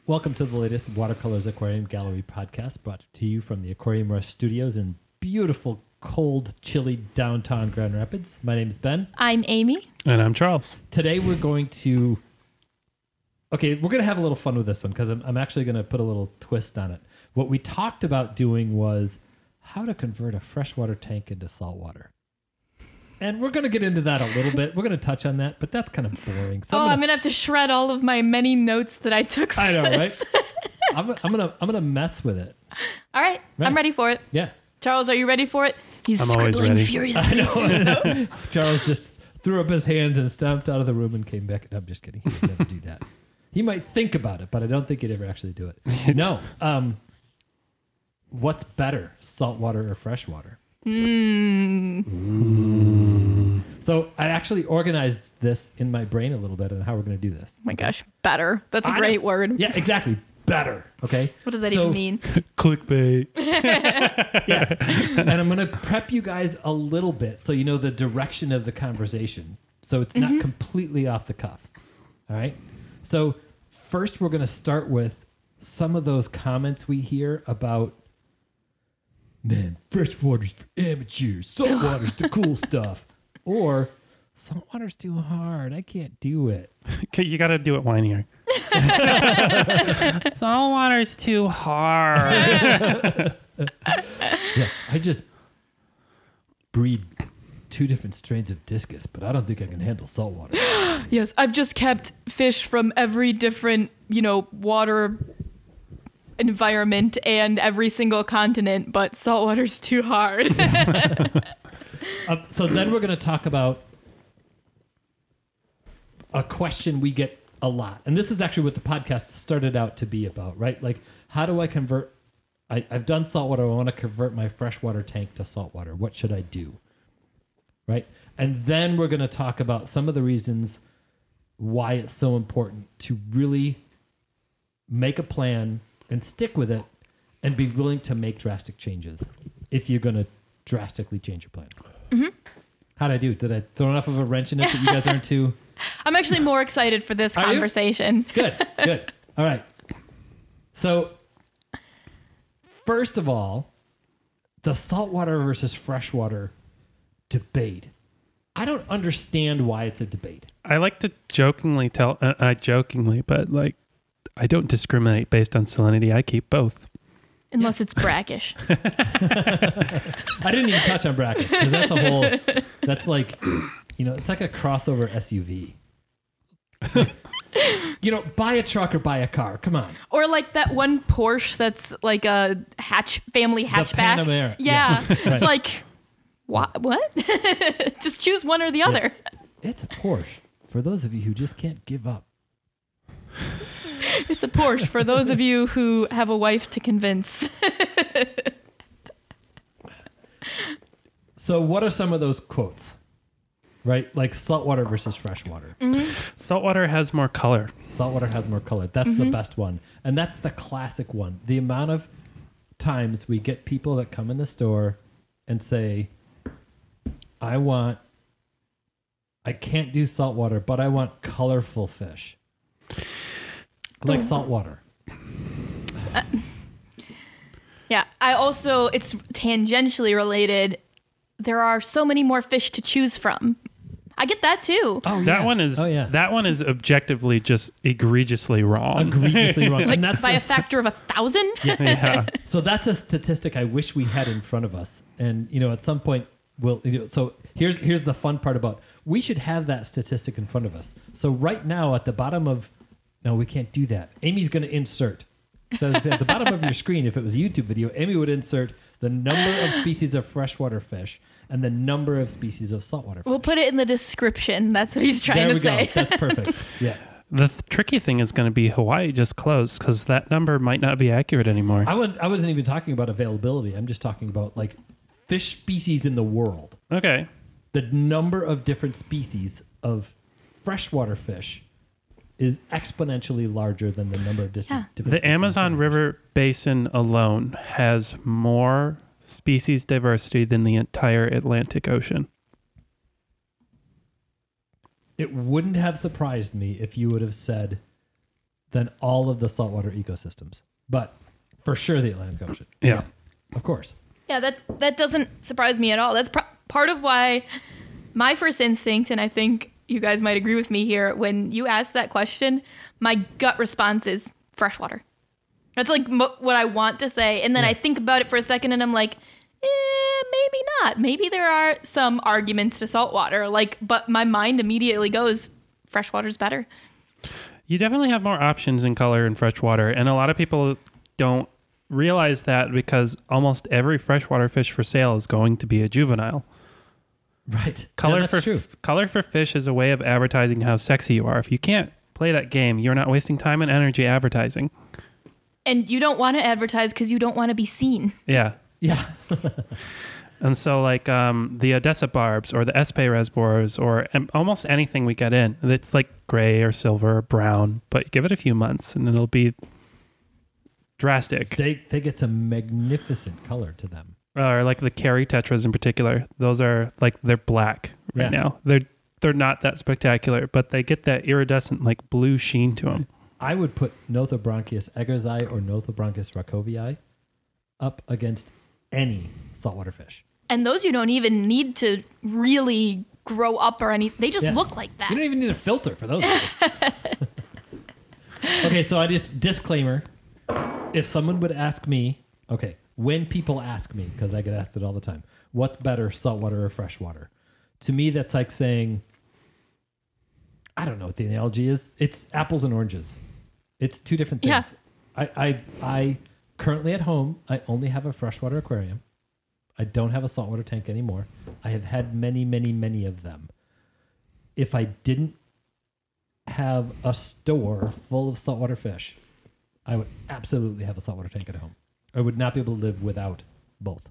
Welcome to the latest Watercolors Aquarium Gallery podcast, brought to you from the Aquarium Rush Studios in beautiful, cold, chilly downtown Grand Rapids. My name is Ben. I'm Amy. And I'm Charles. Today we're going to... Okay, we're going to have a little fun with this one because I'm actually going to put a little twist on it. What we talked about doing was how to convert a freshwater tank into saltwater. And we're going to get into that a little bit. We're going to touch on that, but that's kind of boring. So I'm going to have to shred all of my many notes that I took for I know, this. right? I'm gonna mess with it. All right. Right. I'm ready for it. Yeah. Charles, are you ready for it? He's I'm always scribbling ready. furiously. I know. Charles just threw up his hands and stomped out of the room and came back. I'm just kidding. He would never do that. He might think about it, but I don't think he'd ever actually do it. No. What's better, saltwater or freshwater? So I actually organized this in my brain a little bit on how we're going to do this. Oh my gosh, better. That's a I great know. word. Yeah, exactly. Better. Okay. What does that even mean? Clickbait. Yeah. And I'm going to prep you guys a little bit so you know the direction of the conversation. So it's not completely off the cuff. All right. So first we're going to start with some of those comments we hear about, man, freshwater's for amateurs. Saltwater's the cool stuff. Or saltwater's too hard. I can't do it. Okay, you got to do it whinier. Saltwater's too hard. Yeah. I just breed 2 different strains of discus, but I don't think I can handle saltwater. Yes, I've just kept fish from every different, water environment and every single continent, but saltwater's too hard. So then we're going to talk about a question we get a lot. And this is actually what the podcast started out to be about, right? Like, how do I convert? I've done saltwater. I want to convert my freshwater tank to saltwater. What should I do? Right? And then we're going to talk about some of the reasons why it's so important to really make a plan and stick with it and be willing to make drastic changes if you're going to drastically change your plan. Mm-hmm. How'd I do? Did I throw enough of a wrench in it that you guys aren't too... I'm actually more excited for this Are you? conversation. Good. All right. So, first of all, the saltwater versus freshwater debate. I don't understand why it's a debate. I like to jokingly tell, but like, I don't discriminate based on salinity. I keep both. Unless it's brackish. I didn't even touch on brackish because that's like, it's like a crossover SUV. Buy a truck or buy a car. Come on. Or like that one Porsche that's like a family hatchback. Panamera. Yeah. Right. It's like, what? Just choose one or the other. It's a Porsche for those of you who just can't give up. It's a Porsche for those of you who have a wife to convince. So what are some of those quotes? Right? Like saltwater versus freshwater. Mm-hmm. Saltwater has more color. Saltwater has more color. That's the best one. And that's the classic one. The amount of times we get people that come in the store and say, I can't do saltwater, but I want colorful fish. Like saltwater. Yeah. It's tangentially related. There are so many more fish to choose from. I get that too. Oh, That one is that one is objectively just egregiously wrong. Egregiously wrong. Like And that's by a factor of 1,000? Yeah. So that's a statistic I wish we had in front of us. And, at some point so here's the fun part about we should have that statistic in front of us. So right now at the bottom of, no, we can't do that. Amy's going to insert. So at the bottom of your screen, if it was a YouTube video, Amy would insert the number of species of freshwater fish and the number of species of saltwater fish. We'll put it in the description. That's what he's trying There to we say. go. That's perfect. Yeah. The tricky thing is going to be Hawaii just closed because that number might not be accurate anymore. I wasn't even talking about availability. I'm just talking about like fish species in the world. Okay. The number of different species of freshwater fish is exponentially larger than the number of different The species Amazon of River Basin alone has more species diversity than the entire Atlantic Ocean. It wouldn't have surprised me if you would have said than all of the saltwater ecosystems. But for sure, the Atlantic Ocean. Yeah. Of course. Yeah, that doesn't surprise me at all. That's part of why my first instinct, and I think you guys might agree with me here, when you asked that question, my gut response is freshwater. That's like what I want to say. And then I think about it for a second and I'm like, maybe not. Maybe there are some arguments to saltwater. But my mind immediately goes, freshwater's better. You definitely have more options in color in freshwater, and a lot of people don't realize that because almost every freshwater fish for sale is going to be a juvenile. Right. Color that's true. Color for fish is a way of advertising how sexy you are. If you can't play that game, you're not wasting time and energy advertising. And you don't want to advertise because you don't want to be seen. Yeah. Yeah. And so the Odessa barbs or the Espay resbors or almost anything we get in, it's like gray or silver or brown, but give it a few months and it'll be drastic. They get some magnificent color to them. Or like the Carry tetras in particular. Those are they're black right now. They're not that spectacular, but they get that iridescent blue sheen to them. I would put Nothobranchius eggersi or Nothobranchius racovii up against any saltwater fish. And those you don't even need to really grow up or anything. They just look like that. You don't even need a filter for those guys. Okay, so disclaimer. If someone would ask me, when people ask me, because I get asked it all the time, what's better, saltwater or freshwater? To me, that's like saying, I don't know what the analogy is. It's apples and oranges. It's two different things. Yeah. I currently at home, I only have a freshwater aquarium. I don't have a saltwater tank anymore. I have had many, many, many of them. If I didn't have a store full of saltwater fish, I would absolutely have a saltwater tank at home. I would not be able to live without both.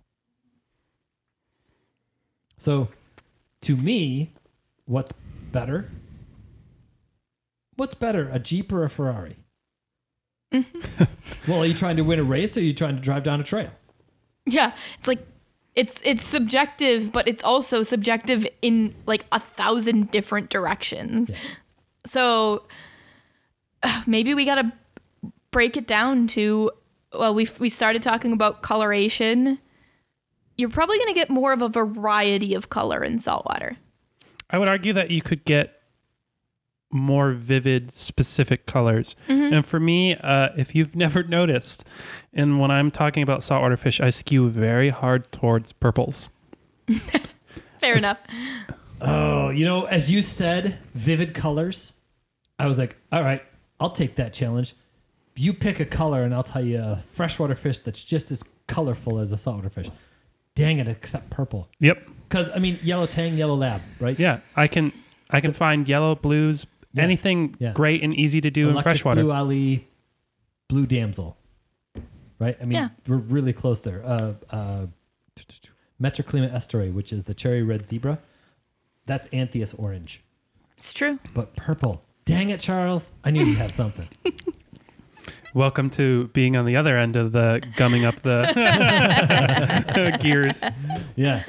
So, to me, what's better? What's better, a Jeep or a Ferrari? Well, are you trying to win a race or are you trying to drive down a trail? Yeah, it's subjective, but it's also subjective in 1,000 different directions. Yeah. So maybe we got to break it down to, we started talking about coloration. You're probably going to get more of a variety of color in saltwater. I would argue that you could get more vivid, specific colors. Mm-hmm. And for me, if you've never noticed, and when I'm talking about saltwater fish, I skew very hard towards purples. Fair enough. Oh, as you said, vivid colors, I was like, all right, I'll take that challenge. You pick a color and I'll tell you a freshwater fish that's just as colorful as a saltwater fish. Dang it, except purple. Yep. Because, yellow tang, yellow lab, right? Yeah, I can find yellow, blues, anything great and easy to do Electric in freshwater. Blue Ali, blue damsel, right? We're really close there. Metroclima esteri, which is the cherry red zebra, that's Anthias orange. It's true. But purple, dang it, Charles, I knew you'd have something. Welcome to being on the other end of the gumming up the gears. Yeah.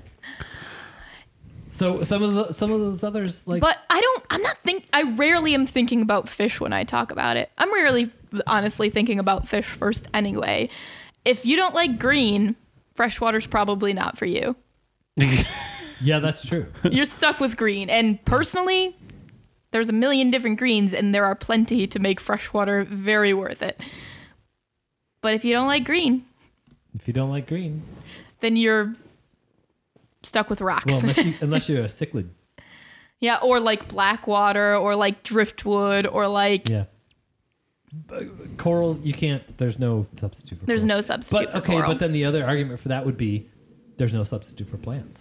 So some of those others But I rarely am thinking about fish when I talk about it. I'm rarely honestly thinking about fish first anyway. If you don't like green, freshwater's probably not for you. Yeah, that's true. You're stuck with green. And personally, there's a million different greens and there are plenty to make freshwater very worth it. But if you don't like green, then you're stuck with rocks. Well, unless you're a cichlid. Yeah, or black water, or driftwood, or corals. You can't. There's no substitute for. There's no substitute. But for coral. But then the other argument for that would be, there's no substitute for plants.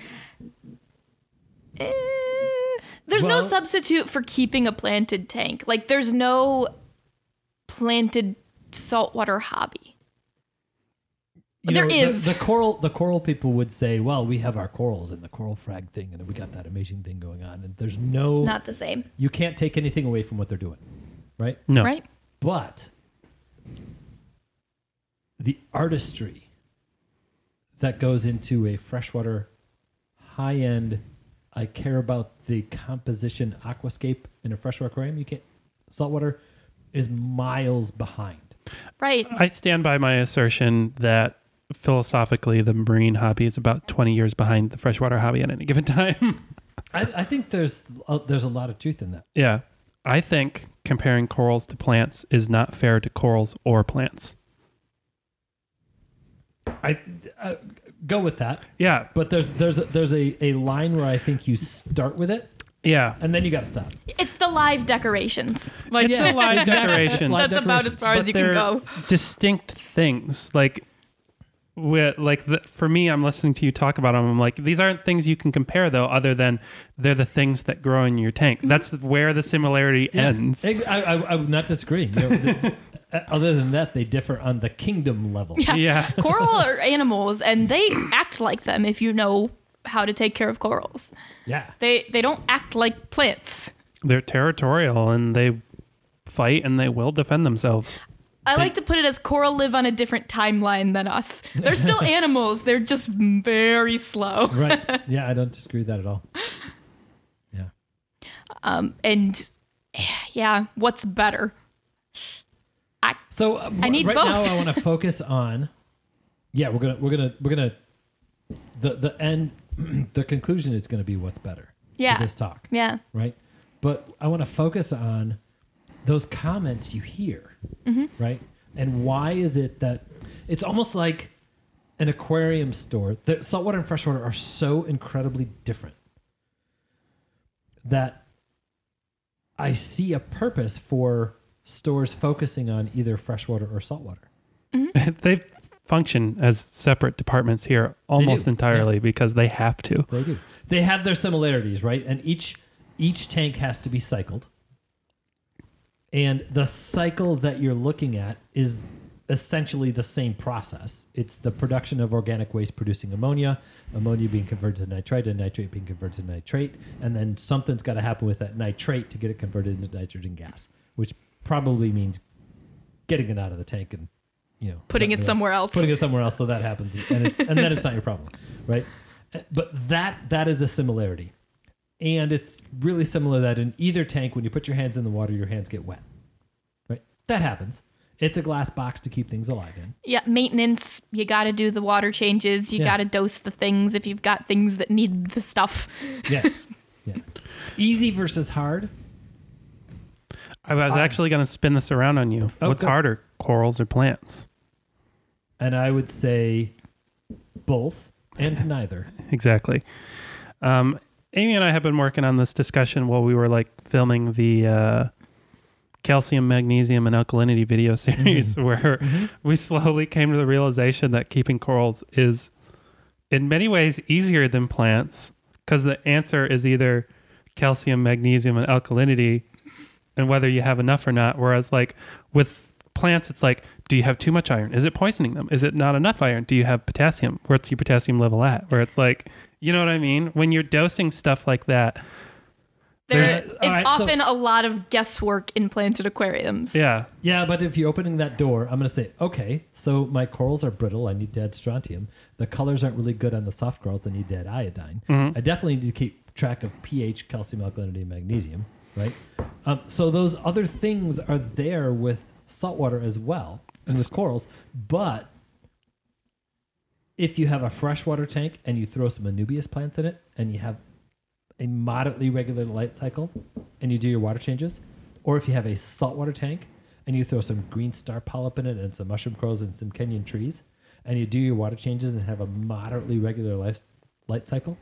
There's no substitute for keeping a planted tank. There's no planted saltwater hobby. There is. The coral people would say, well, we have our corals and the coral frag thing, and we got that amazing thing going on. And there's no... It's not the same. You can't take anything away from what they're doing, right? No. Right. But the artistry that goes into a freshwater, high-end, I care about the composition aquascape in a freshwater aquarium. You can't... Saltwater, is miles behind. Right. I stand by my assertion that philosophically the marine hobby is about 20 years behind the freshwater hobby at any given time. I think there's a lot of truth in that. Yeah. I think comparing corals to plants is not fair to corals or plants. I go with that. Yeah. But there's a line where I think you start with it Yeah. and then you got to stop. It's the live decorations. Like It's the live exactly. decorations. It's live that's about as far as But you can they're go. distinct things. For me, I'm listening to you talk about them. I'm like, these aren't things you can compare though, other than they're the things that grow in your tank. That's where the similarity ends. I would not disagree. You know, other than that, they differ on the kingdom level. Yeah. Coral are animals, and they act like them if you know how to take care of corals. Yeah. They don't act like plants. They're territorial and they fight and they will defend themselves. I like to put it as coral live on a different timeline than us. They're still animals. They're just very slow. Right. Yeah, I don't disagree with that at all. Yeah. And yeah, what's better? So I need right both. now I want to focus on. Yeah, we're gonna. The end. The conclusion is going to be what's better. Yeah. For this talk. Yeah. Right. But I want to focus on those comments you hear. Right. And why is it that it's almost like an aquarium store? The saltwater and freshwater are so incredibly different that I see a purpose for stores focusing on either freshwater or saltwater. They function as separate departments here almost do, entirely because they have to. They do. They have their similarities, right? And each tank has to be cycled. And the cycle that you're looking at is essentially the same process. It's the production of organic waste producing ammonia being converted to nitrite, and nitrate being converted to nitrate. And then something's got to happen with that nitrate to get it converted into nitrogen gas, which probably means getting it out of the tank and, Putting it somewhere else. Putting it somewhere else so that happens. And then it's not your problem, right? But that is a similarity. And it's really similar that in either tank, when you put your hands in the water, your hands get wet, right? That happens. It's a glass box to keep things alive in. Yeah, maintenance, you got to do the water changes. You got to dose the things if you've got things that need the stuff. Yeah. Yeah. Easy versus hard. I was actually going to spin this around on you. Oh, What's go. harder, corals or plants? And I would say both and neither. Exactly. Amy and I have been working on this discussion while we were filming the calcium, magnesium, and alkalinity video series, where we slowly came to the realization that keeping corals is in many ways easier than plants because the answer is either calcium, magnesium, and alkalinity and whether you have enough or not. Whereas with plants, it's do you have too much iron? Is it poisoning them? Is it not enough iron? Do you have potassium? Where's your potassium level at? Where it's you know what I mean? When you're dosing stuff like that, There is all right, so- often a lot of guesswork in planted aquariums. yeah. Yeah, but if you're opening that door, I'm going to say, okay, so my corals are brittle. I need to add strontium. The colors aren't really good on the soft corals. I need to add iodine. I definitely need to keep track of pH, calcium, alkalinity, and magnesium, right? So those other things are there with saltwater as well and with corals. But if you have a freshwater tank and you throw some Anubias plants in it and you have a moderately regular light cycle and you do your water changes, or if you have a saltwater tank and you throw some green star polyp in it and some mushroom corals and some Kenyan trees and you do your water changes and have a moderately regular light cycle,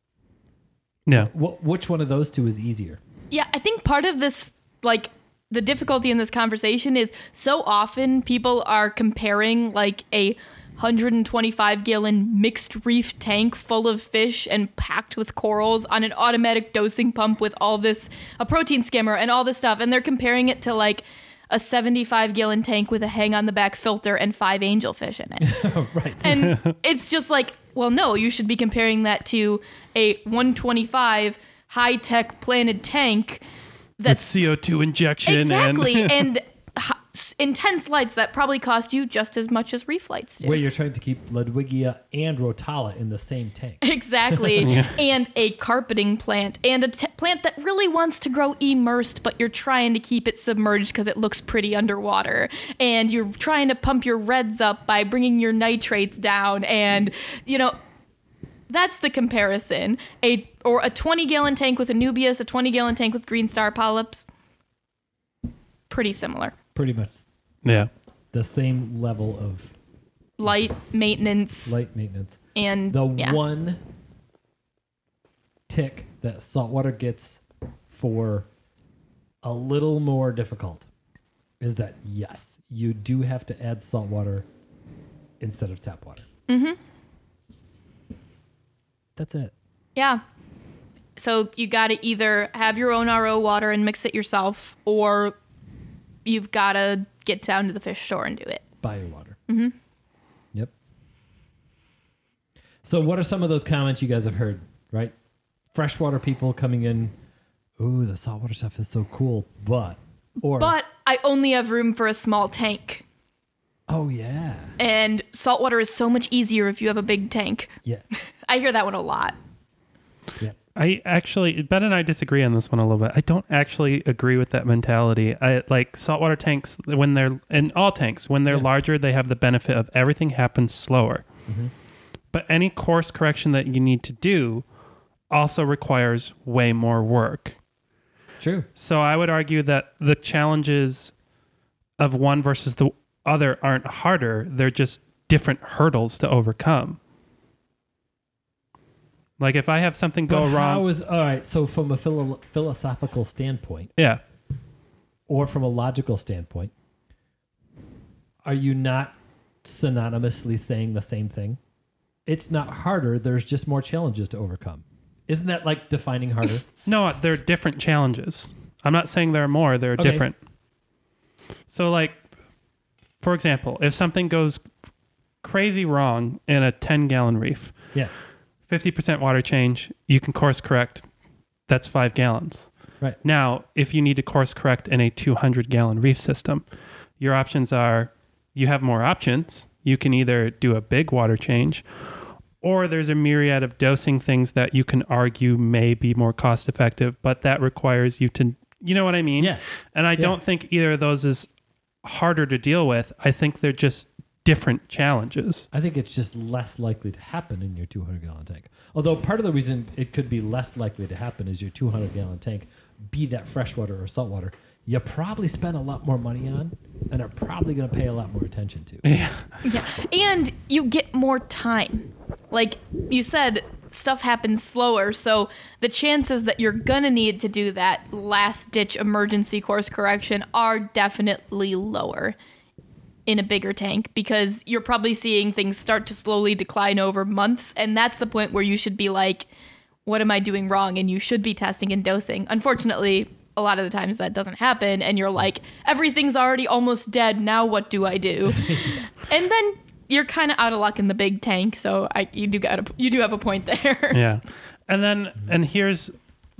Yeah. which one of those two is easier? Yeah, I think part of this, the difficulty in this conversation is so often people are comparing a 125 gallon mixed reef tank full of fish and packed with corals on an automatic dosing pump with a protein skimmer and all this stuff. And they're comparing it to a 75 gallon tank with a hang on the back filter and 5 angelfish in it. Right. And it's just well, no, you should be comparing that to a 125 high tech planted tank With that's CO2 injection exactly and and intense lights that probably cost you just as much as reef lights do. Where you're trying to keep Ludwigia and Rotala in the same tank. Exactly. And a carpeting plant and a plant that really wants to grow immersed, but you're trying to keep it submerged because it looks pretty underwater. And you're trying to pump your reds up by bringing your nitrates down. And, that's the comparison. Or a 20-gallon tank with Anubias, a 20-gallon tank with Green Star polyps. Pretty similar. Pretty much Yeah. the same level of Light maintenance. And the one tick that saltwater gets for a little more difficult is that, yes, you do have to add saltwater instead of tap water. Mm-hmm. That's it. Yeah. So you got to either have your own RO water and mix it yourself, or you've got to get down to the fish store and do it. Buy your water. Mm-hmm. Yep. So what are some of those comments you guys have heard, right? Freshwater people coming in, ooh, the saltwater stuff is so cool, but I only have room for a small tank. Oh, yeah. And saltwater is so much easier if you have a big tank. Yeah. I hear that one a lot. Yeah. I actually, Ben and I disagree on this one a little bit. I don't actually agree with that mentality. I like saltwater tanks when they're, and all tanks, when they're larger, they have the benefit of everything happens slower. Mm-hmm. But any course correction that you need to do also requires way more work. True. So I would argue that the challenges of one versus the other aren't harder. They're just different hurdles to overcome. Like if I have something go wrong. All right, so from a philosophical standpoint, Yeah. or from a logical standpoint, are you not synonymously saying the same thing? It's not harder. There's just more challenges to overcome. Isn't that like defining harder? No, they're different challenges. I'm not saying there are more. They're different. So like, for example, if something goes crazy wrong in a 10-gallon reef, Yeah. 50% water change, you can course correct. That's 5 gallons. Right. Now, if you need to course correct in a 200-gallon reef system, your options are, you have more options. You can either do a big water change, or there's a myriad of dosing things that you can argue may be more cost effective, but that requires you to, you know what I mean? Yeah. And I don't think either of those is harder to deal with. I think they're just different challenges. I think it's just less likely to happen in your 200-gallon tank. Although part of the reason it could be less likely to happen is your 200-gallon tank, be that freshwater or saltwater, you probably spend a lot more money on and are probably going to pay a lot more attention to. Yeah. And you get more time. Like you said, stuff happens slower. So the chances that you're going to need to do that last-ditch emergency course correction are definitely lower in a bigger tank, because you're probably seeing things start to slowly decline over months. And that's the point where you should be like, what am I doing wrong? And you should be testing and dosing. Unfortunately, a lot of the times that doesn't happen. And you're like, everything's already almost dead. Now what do I do? And then you're kind of out of luck in the big tank. So you do have a point there. Yeah. And here's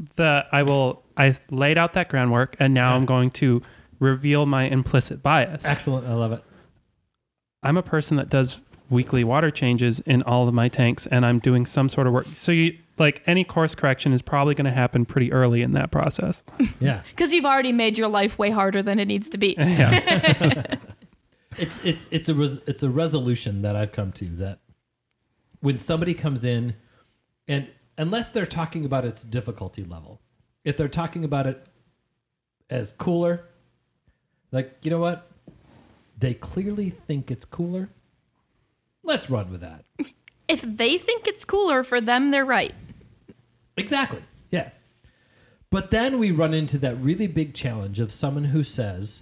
I laid out that groundwork, and now I'm going to reveal my implicit bias. Excellent. I love it. I'm a person that does weekly water changes in all of my tanks, and I'm doing some sort of work. So any course correction is probably going to happen pretty early in that process. Yeah. Because you've already made your life way harder than it needs to be. Yeah. It's a resolution that I've come to, that when somebody comes in, and unless they're talking about its difficulty level, if they're talking about it as cooler, like, you know what? They clearly think it's cooler. Let's run with that. If they think it's cooler for them, they're right. Exactly. Yeah. But then we run into that really big challenge of someone who says,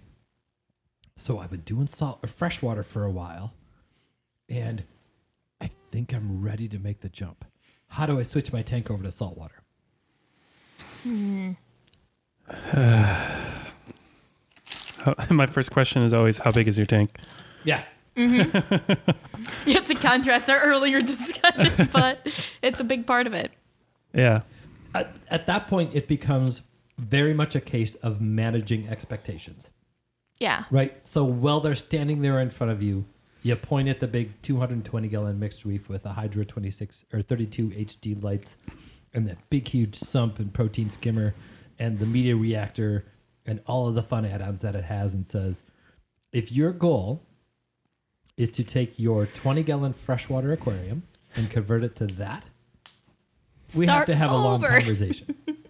so I've been doing freshwater for a while, and I think I'm ready to make the jump. How do I switch my tank over to saltwater? My first question is always, how big is your tank? Yeah. Mm-hmm. You have to contrast our earlier discussion, but it's a big part of it. Yeah. At that point, it becomes very much a case of managing expectations. Yeah. Right. So while they're standing there in front of you, you point at the big 220-gallon mixed reef with a Hydra 26 or 32 HD lights and that big, huge sump and protein skimmer and the media reactor and all of the fun add-ons that it has, and says, if your goal is to take your 20-gallon freshwater aquarium and convert it to that, we have Start to have a long over. conversation.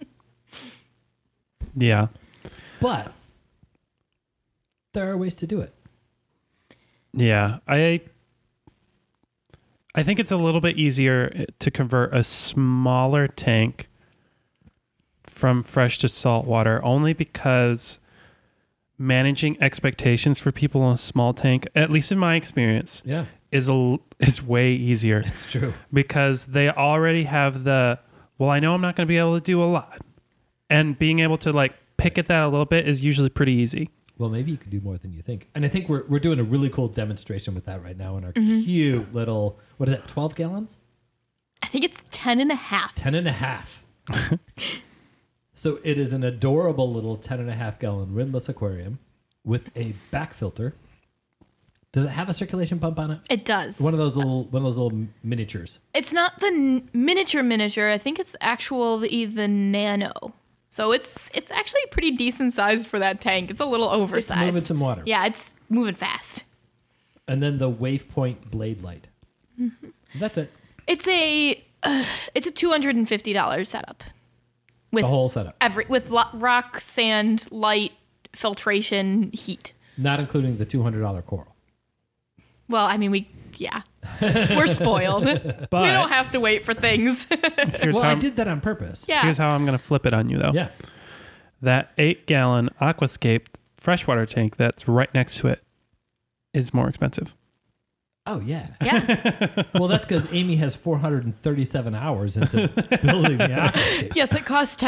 Yeah. But there are ways to do it. Yeah. I think it's a little bit easier to convert a smaller tank from fresh to salt water, only because managing expectations for people in a small tank, at least in my experience, Yeah, is way easier, it's true. because they already have the, well, I know I'm not going to be able to do a lot, and being able to like pick at that a little bit is usually pretty easy. Well, maybe you can do more than you think. And I think we're doing a really cool demonstration with that right now in our cute little, what is that, 12 gallons? I think it's 10 and a half. 10 and a half. So it is an adorable little 10 and a half gallon rimless aquarium with a back filter. Does it have a circulation pump on it? It does. One of those little miniatures. It's not the miniature. I think it's the nano. So it's actually pretty decent sized for that tank. It's a little It's oversized. moving some water. Yeah, it's moving fast. And then the WavePoint blade light. That's it. It's a $250 setup with The whole setup. rock, sand, light, filtration, heat. Not including the $200 coral. Well, I mean, we're spoiled. But We don't have to wait for things. here's Well, how I did that on purpose. Yeah. here's how I'm going to flip it on you, though. Yeah. That 8-gallon Aquascape freshwater tank that's right next to it is more expensive. Oh, yeah. Yeah. Well, that's because Amy has 437 hours into building the aquascape. Yes, it costs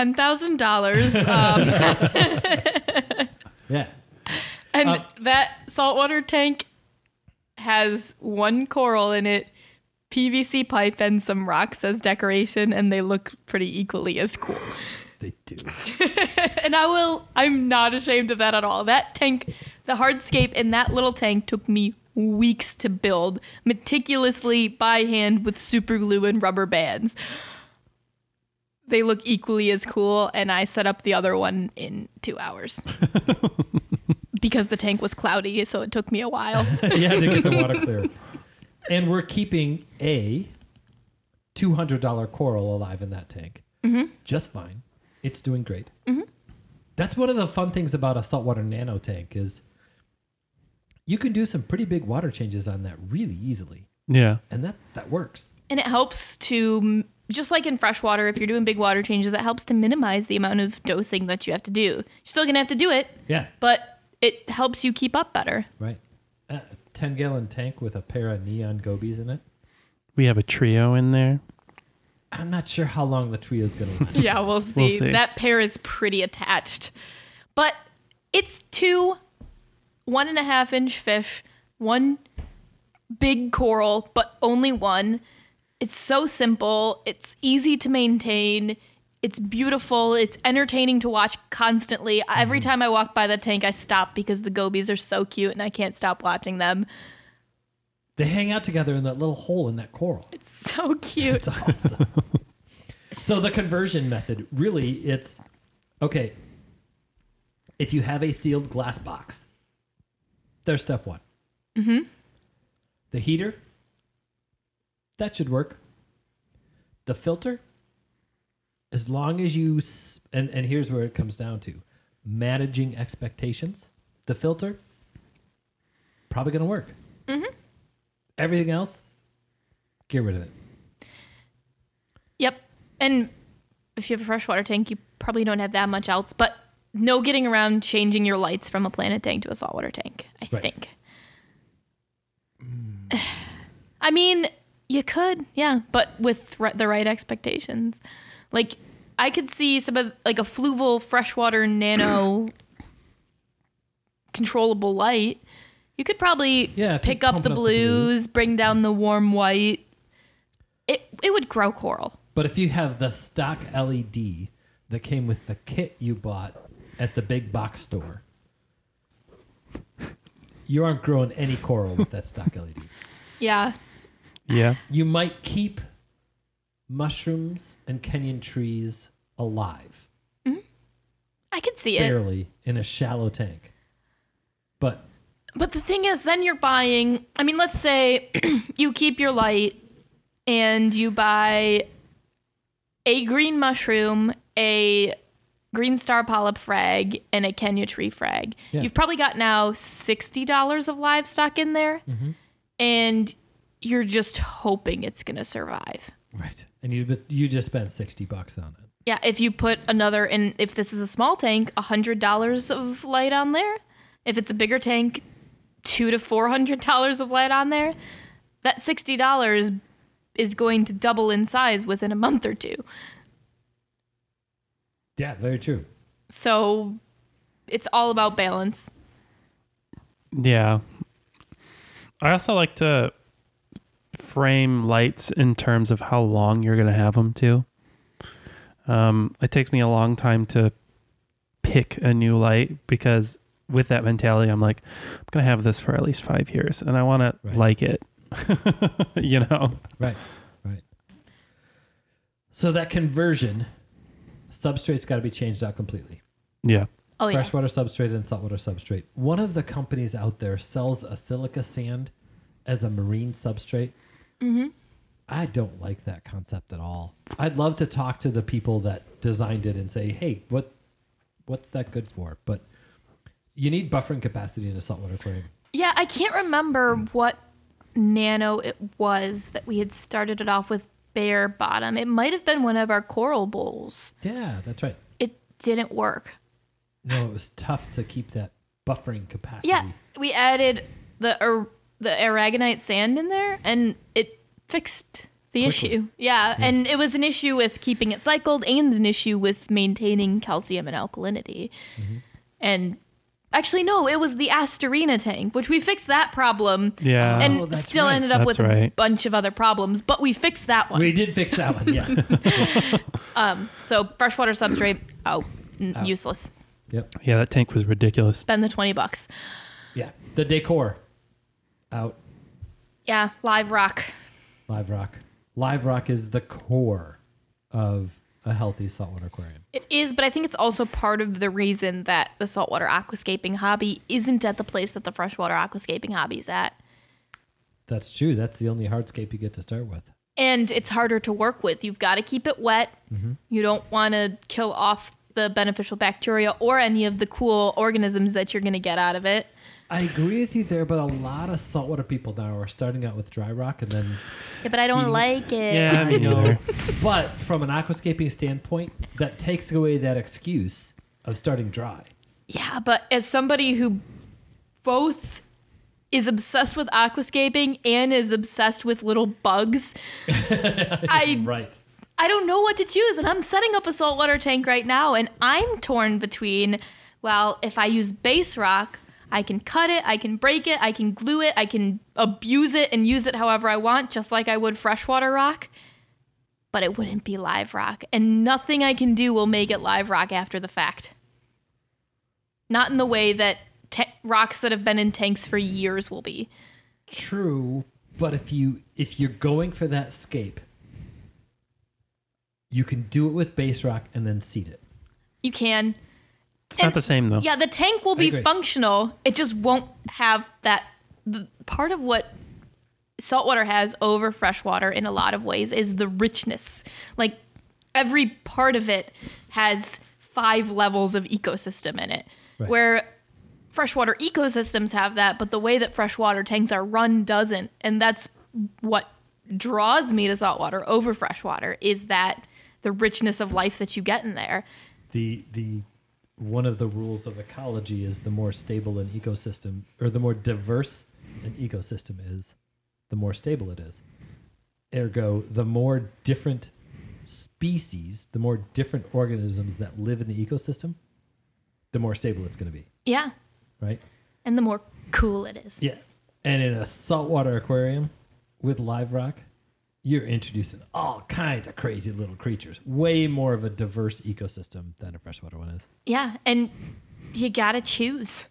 $10,000. Yeah. And that saltwater tank has one coral in it, PVC pipe, and some rocks as decoration, and they look pretty equally as cool. They do. And I'm not ashamed of that at all. That tank, the hardscape in that little tank took me weeks to build, meticulously by hand with super glue and rubber bands. They look equally as cool, and I set up the other one in 2 hours. Because the tank was cloudy, so it took me a while. You had to get the water clear. And we're keeping a $200 coral alive in that tank. Just fine. It's doing great. That's one of the fun things about a saltwater nano tank is you can do some pretty big water changes on that really easily. Yeah. And that works. And it helps to, just like in freshwater, if you're doing big water changes, it helps to minimize the amount of dosing that you have to do. You're still going to have to do it, Yeah. but it helps you keep up better. Right. A 10-gallon tank with a pair of neon gobies in it. We have a trio in there. I'm not sure how long the trio is going to last. Yeah, we'll see. see. That pair is pretty attached. But it's 2 1.5-inch fish, one big coral, but only one. It's so simple. It's easy to maintain. It's beautiful. It's entertaining to watch constantly. Every time I walk by the tank, I stop because the gobies are so cute and I can't stop watching them. They hang out together in that little hole in that coral. It's so cute. It's awesome. So the conversion method, really, it's, okay, if you have a sealed glass box, there's step one. The heater, that should work. The filter, as long as you, and here's where it comes down to, managing expectations. The filter, probably going to work. Everything else, get rid of it. Yep. And if you have a freshwater tank, you probably don't have that much else, but no getting around changing your lights from a planet tank to a saltwater tank, I Right. think. I mean, you could, yeah, but with the right expectations. Like, I could see some of, like, a Fluval freshwater nano controllable light. You could probably Yeah, if pick you're up the pumping up the blues, blues. bring down the warm white. It would grow coral. But if you have the stock LED that came with the kit you bought at the big box store, You aren't growing any coral with that stock LED. Yeah. Yeah. You might keep mushrooms and Kenyan trees alive, I could see it. barely, in a shallow tank. But But the thing is, then you're buying, I mean, let's say you keep your light and you buy a green mushroom, a green star polyp frag, and a Kenya tree frag. Yeah. You've probably got now $60 of livestock in there, and you're just hoping it's going to survive. right, and you just spent $60 on it. Yeah, if you put another, and if this is a small tank, $100 of light on there. If it's a bigger tank, $200 to $400 of light on there. That $60 is going to double in size within a month or two. Yeah, very true. So it's all about balance. Yeah. I also like to frame lights in terms of how long you're going to have them too. It takes me a long time to pick a new light because with that mentality, I'm like, I'm going to have this for at least 5 years and I want to like it, you know? Right. So that conversion, substrate's got to be changed out completely. Yeah. Oh, yeah. Freshwater substrate and saltwater substrate. One of the companies out there sells a silica sand as a marine substrate. Mm-hmm. I don't like that concept at all. I'd love to talk to the people that designed it and say, hey, what's that good for? But you need buffering capacity in a saltwater aquarium. Yeah, I can't remember what nano it was that we had started it off with bare bottom. It might have been one of our coral bowls. Yeah, that's right. It didn't work. No, it was tough to keep that buffering capacity. Yeah, we added the aragonite sand in there, and it fixed the Quickly. issue. Yeah, and it was an issue with keeping it cycled and an issue with maintaining calcium and alkalinity. And actually, no, it was the Astorina tank, which we fixed that problem. Yeah. And Oh, that's still right. ended up That's with a right. bunch of other problems, but we fixed that one. We did fix that one, yeah. So freshwater substrate, Out. useless. Yep. Yeah. That tank was ridiculous. Spend the $20. Yeah. The decor. Out. Yeah, live rock. Live rock. Live rock is the core of a healthy saltwater aquarium. It is, but I think it's also part of the reason that the saltwater aquascaping hobby isn't at the place that the freshwater aquascaping hobby is at. That's true. That's the only hardscape you get to start with. And it's harder to work with. You've got to keep it wet. You don't want to kill off the beneficial bacteria or any of the cool organisms that you're going to get out of it. I agree with you there, but a lot of saltwater people now are starting out with dry rock and then... Yeah, but I don't See- like it. Yeah, me I know. neither. But from an aquascaping standpoint, that takes away that excuse of starting dry. Yeah, but as somebody who both is obsessed with aquascaping and is obsessed with little bugs, Right. I don't know what to choose. And I'm setting up a saltwater tank right now, and I'm torn between, well, if I use base rock, I can cut it, I can break it, I can glue it, I can abuse it and use it however I want, just like I would freshwater rock. But it wouldn't be live rock. And nothing I can do will make it live rock after the fact. Not in the way that rocks that have been in tanks for years will be. True, but if you're going for that scape, you can do it with base rock and then seed it. You can. It's not the same though. Yeah, the tank will I be agree. functional. It just won't have that. Part of what saltwater has over freshwater in a lot of ways is the richness. Like every part of it has 5 levels of ecosystem in it. Right. Where freshwater ecosystems have that, but the way that freshwater tanks are run doesn't. And that's what draws me to saltwater over freshwater is that the richness of life that you get in there. The one of the rules of ecology is the more stable an ecosystem, or the more diverse an ecosystem is, the more stable it is. Ergo, the more different species, the more different organisms that live in the ecosystem, the more stable it's going to be, Yeah. right? And the more cool it is. Yeah. And in a saltwater aquarium with live rock, you're introducing all kinds of crazy little creatures. Way more of a diverse ecosystem than a freshwater one is. Yeah, and you gotta choose.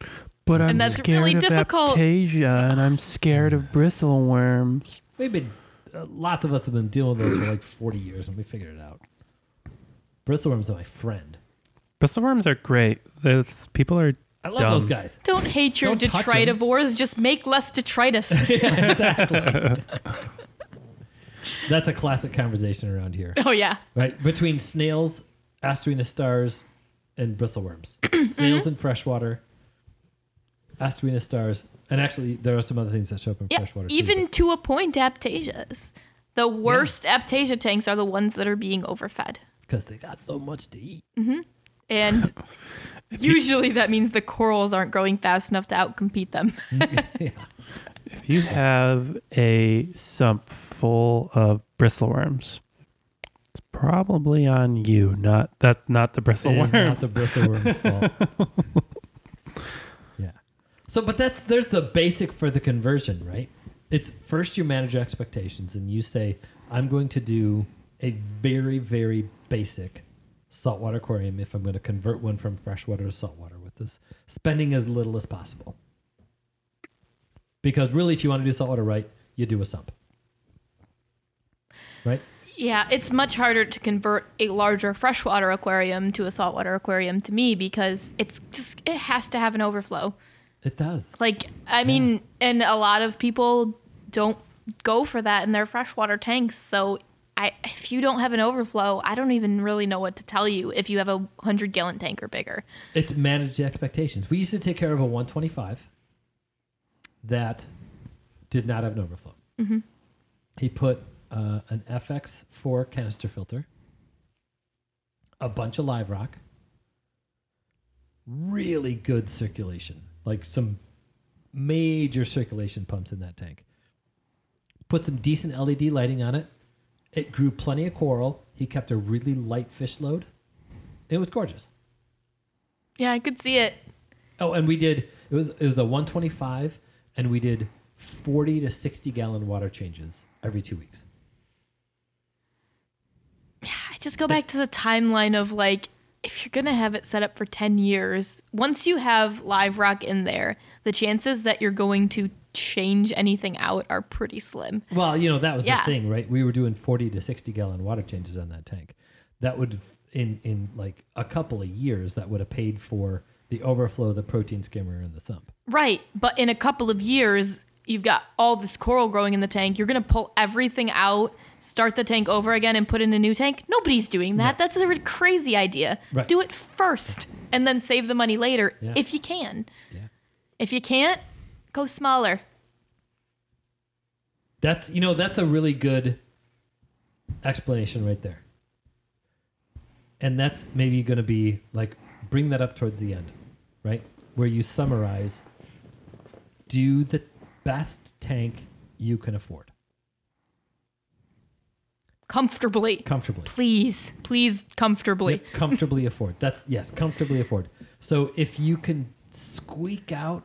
But I'm And that's scared really of difficult. Aptasia, and I'm scared of bristleworms. We've been lots of us have been dealing with those for like 40 years, and we figured it out. Bristleworms are my friend. Bristleworms are great. People are I love dumb. those guys. Don't hate your Don't touch 'em. detritivores. Just make less detritus. Yeah, exactly. That's a classic conversation around here, Oh, yeah. right? Between snails, asterina stars, and bristleworms. Snails in freshwater, asterina stars, and actually there are some other things that show up in Yeah, freshwater. even to a point, Aptasias. The worst Aptasia tanks are the ones that are being overfed. because they got so much to eat. And usually that means the corals aren't growing fast enough to outcompete them. Yeah. If you have a sump full of bristleworms, it's probably on you, not the It is not bristleworms. the bristleworm's fault. Yeah. So, but there's the basic for the conversion, right? It's first you manage expectations and you say, I'm going to do a very, very basic saltwater aquarium if I'm going to convert one from freshwater to saltwater with this, spending as little as possible. Because really, if you want to do saltwater right, you do a sump. Right? Yeah, it's much harder to convert a larger freshwater aquarium to a saltwater aquarium to me because it has to have an overflow. It does. Like, I mean, and a lot of people don't go for that in their freshwater tanks. So if you don't have an overflow, I don't even really know what to tell you if you have a 100-gallon tank or bigger. It's manage the expectations. We used to take care of a 125 that did not have an overflow. Mm-hmm. He put an FX4 canister filter, a bunch of live rock, really good circulation, like some major circulation pumps in that tank. Put some decent LED lighting on it. It grew plenty of coral. He kept a really light fish load. It was gorgeous. Yeah, I could see it. Oh, and we did, it was a 125, and we did 40 to 60 gallon water changes every 2 weeks. I just go back to the timeline of like, if you're going to have it set up for 10 years, once you have live rock in there, the chances that you're going to change anything out are pretty slim. Well, that was Yeah. the thing, right? We were doing 40 to 60 gallon water changes on that tank. That would, in like a couple of years, that would have paid for the overflow, the protein skimmer, and the sump. Right. But in a couple of years, you've got all this coral growing in the tank. You're going to pull everything out, start the tank over again, and put in a new tank. Nobody's doing that. No. That's a crazy idea. Right. Do it first and then save the money later Yeah. if you can. Yeah. If you can't, go smaller. That's a really good explanation right there. And that's maybe going to be like, bring that up towards the end, right? Where you summarize, do the best tank you can afford. Comfortably. Comfortably. Please, comfortably. Yep, comfortably afford. Comfortably afford. So if you can squeak out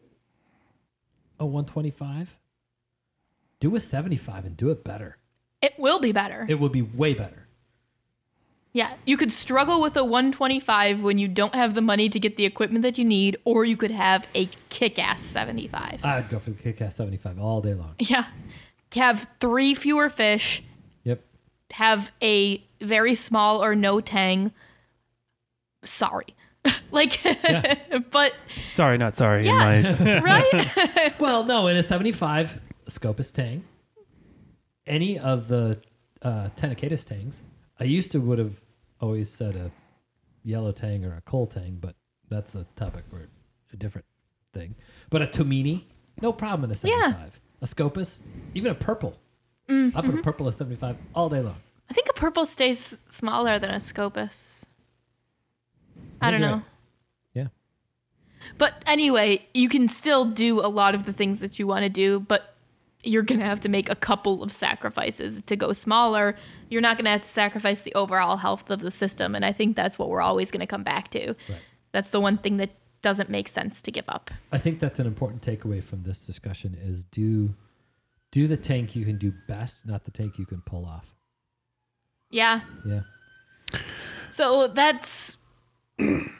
a 125, do a 75 and do it better. It will be better. It will be way better. Yeah, you could struggle with a 125 when you don't have the money to get the equipment that you need, or you could have a kick-ass 75. I'd go for the kick-ass 75 all day long. Yeah. Have 3 fewer fish, Yep. have a very small or no tang. Sorry. Yeah. But, Sorry, not sorry. yeah, right? Well, no, in a 75, Scopus tang, any of the Tenochatus tangs, I used to would have always said a yellow tang or a coal tang, but that's a topic for a different thing. But a Tomini, no problem in a 75. A Scopus, even a purple. Mm-hmm. I'll put a purple at 75 all day long. I think a purple stays smaller than a Scopus. I don't think you're know. right. Yeah. But anyway, you can still do a lot of the things that you want to do, but you're going to have to make a couple of sacrifices to go smaller. You're not going to have to sacrifice the overall health of the system. And I think that's what we're always going to come back to. Right. That's the one thing that doesn't make sense to give up. I think that's an important takeaway from this discussion is do the tank you can do best, not the tank you can pull off. Yeah. Yeah. So that's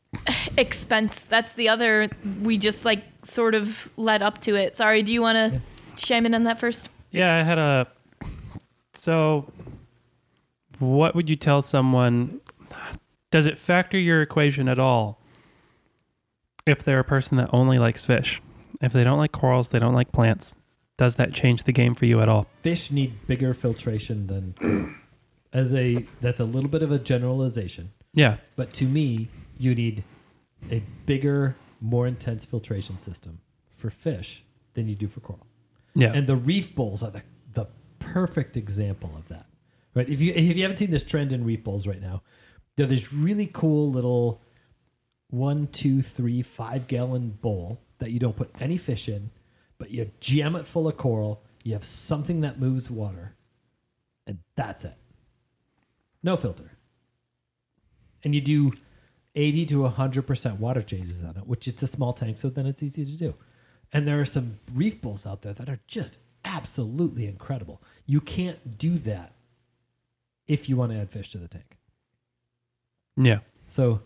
Expense. That's the other. We just like sort of led up to it. Sorry, do you want to chime in on that first? Yeah, I had a. So, what would you tell someone? Does it factor your equation at all if they're a person that only likes fish? If they don't like corals, they don't like plants, does that change the game for you at all? Fish need bigger filtration than that's a little bit of a generalization. Yeah. But to me, you need a bigger, more intense filtration system for fish than you do for coral. Yeah. And the reef bowls are the perfect example of that. Right? If you haven't seen this trend in reef bowls right now, they're this really cool little 1, 2, 3, 5 gallon bowl that you don't put any fish in, but you jam it full of coral. You have something that moves water, and that's it. No filter. And you do 80 to 100% water changes on it, which it's a small tank, so then it's easy to do. And there are some reef bowls out there that are just absolutely incredible. You can't do that if you want to add fish to the tank. Yeah. So,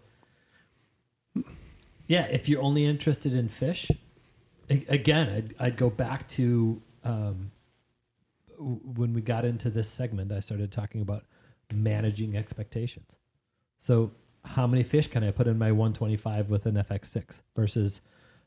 yeah, if you're only interested in fish, again, I'd go back to when we got into this segment, I started talking about managing expectations. So how many fish can I put in my 125 with an FX6 versus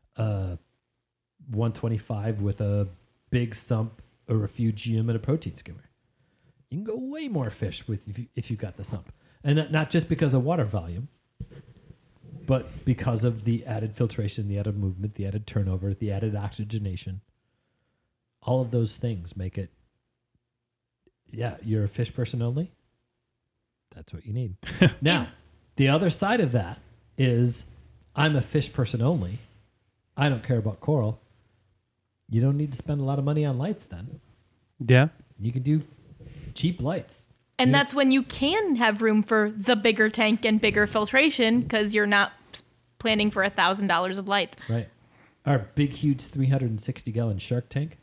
125 with a big sump, a refugium, and a protein skimmer? You can go way more fish with if you got the sump. And not just because of water volume, but because of the added filtration, the added movement, the added turnover, the added oxygenation. All of those things make it, yeah, you're a fish person only. That's what you need. Now, the other side of that is I'm a fish person only. I don't care about coral. You don't need to spend a lot of money on lights then. Yeah. You can do cheap lights. And that's when you can have room for the bigger tank and bigger filtration because you're not planning for $1,000 of lights. Right. Our big, huge 360-gallon shark tank.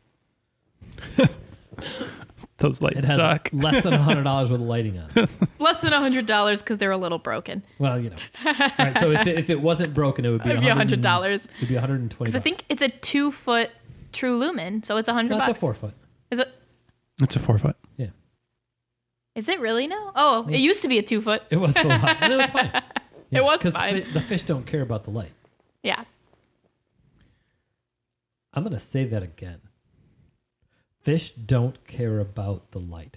Those lights It has suck. less than $100 worth of lighting on it. Less than $100 because they're a little broken. Well, you know. All right, so if it wasn't broken, it would be It'd be $100. It'd be $120. Because I think it's a 2-foot true lumen, so it's $100. That's a 4-foot. Is it? It's a 4-foot. Yeah. Is it really now? Oh, it used to be a 2-foot. It was for a while, and it was fine. Yeah, It was 'cause fine. the fish don't care about the light. Yeah. I'm going to say that again. Fish don't care about the light.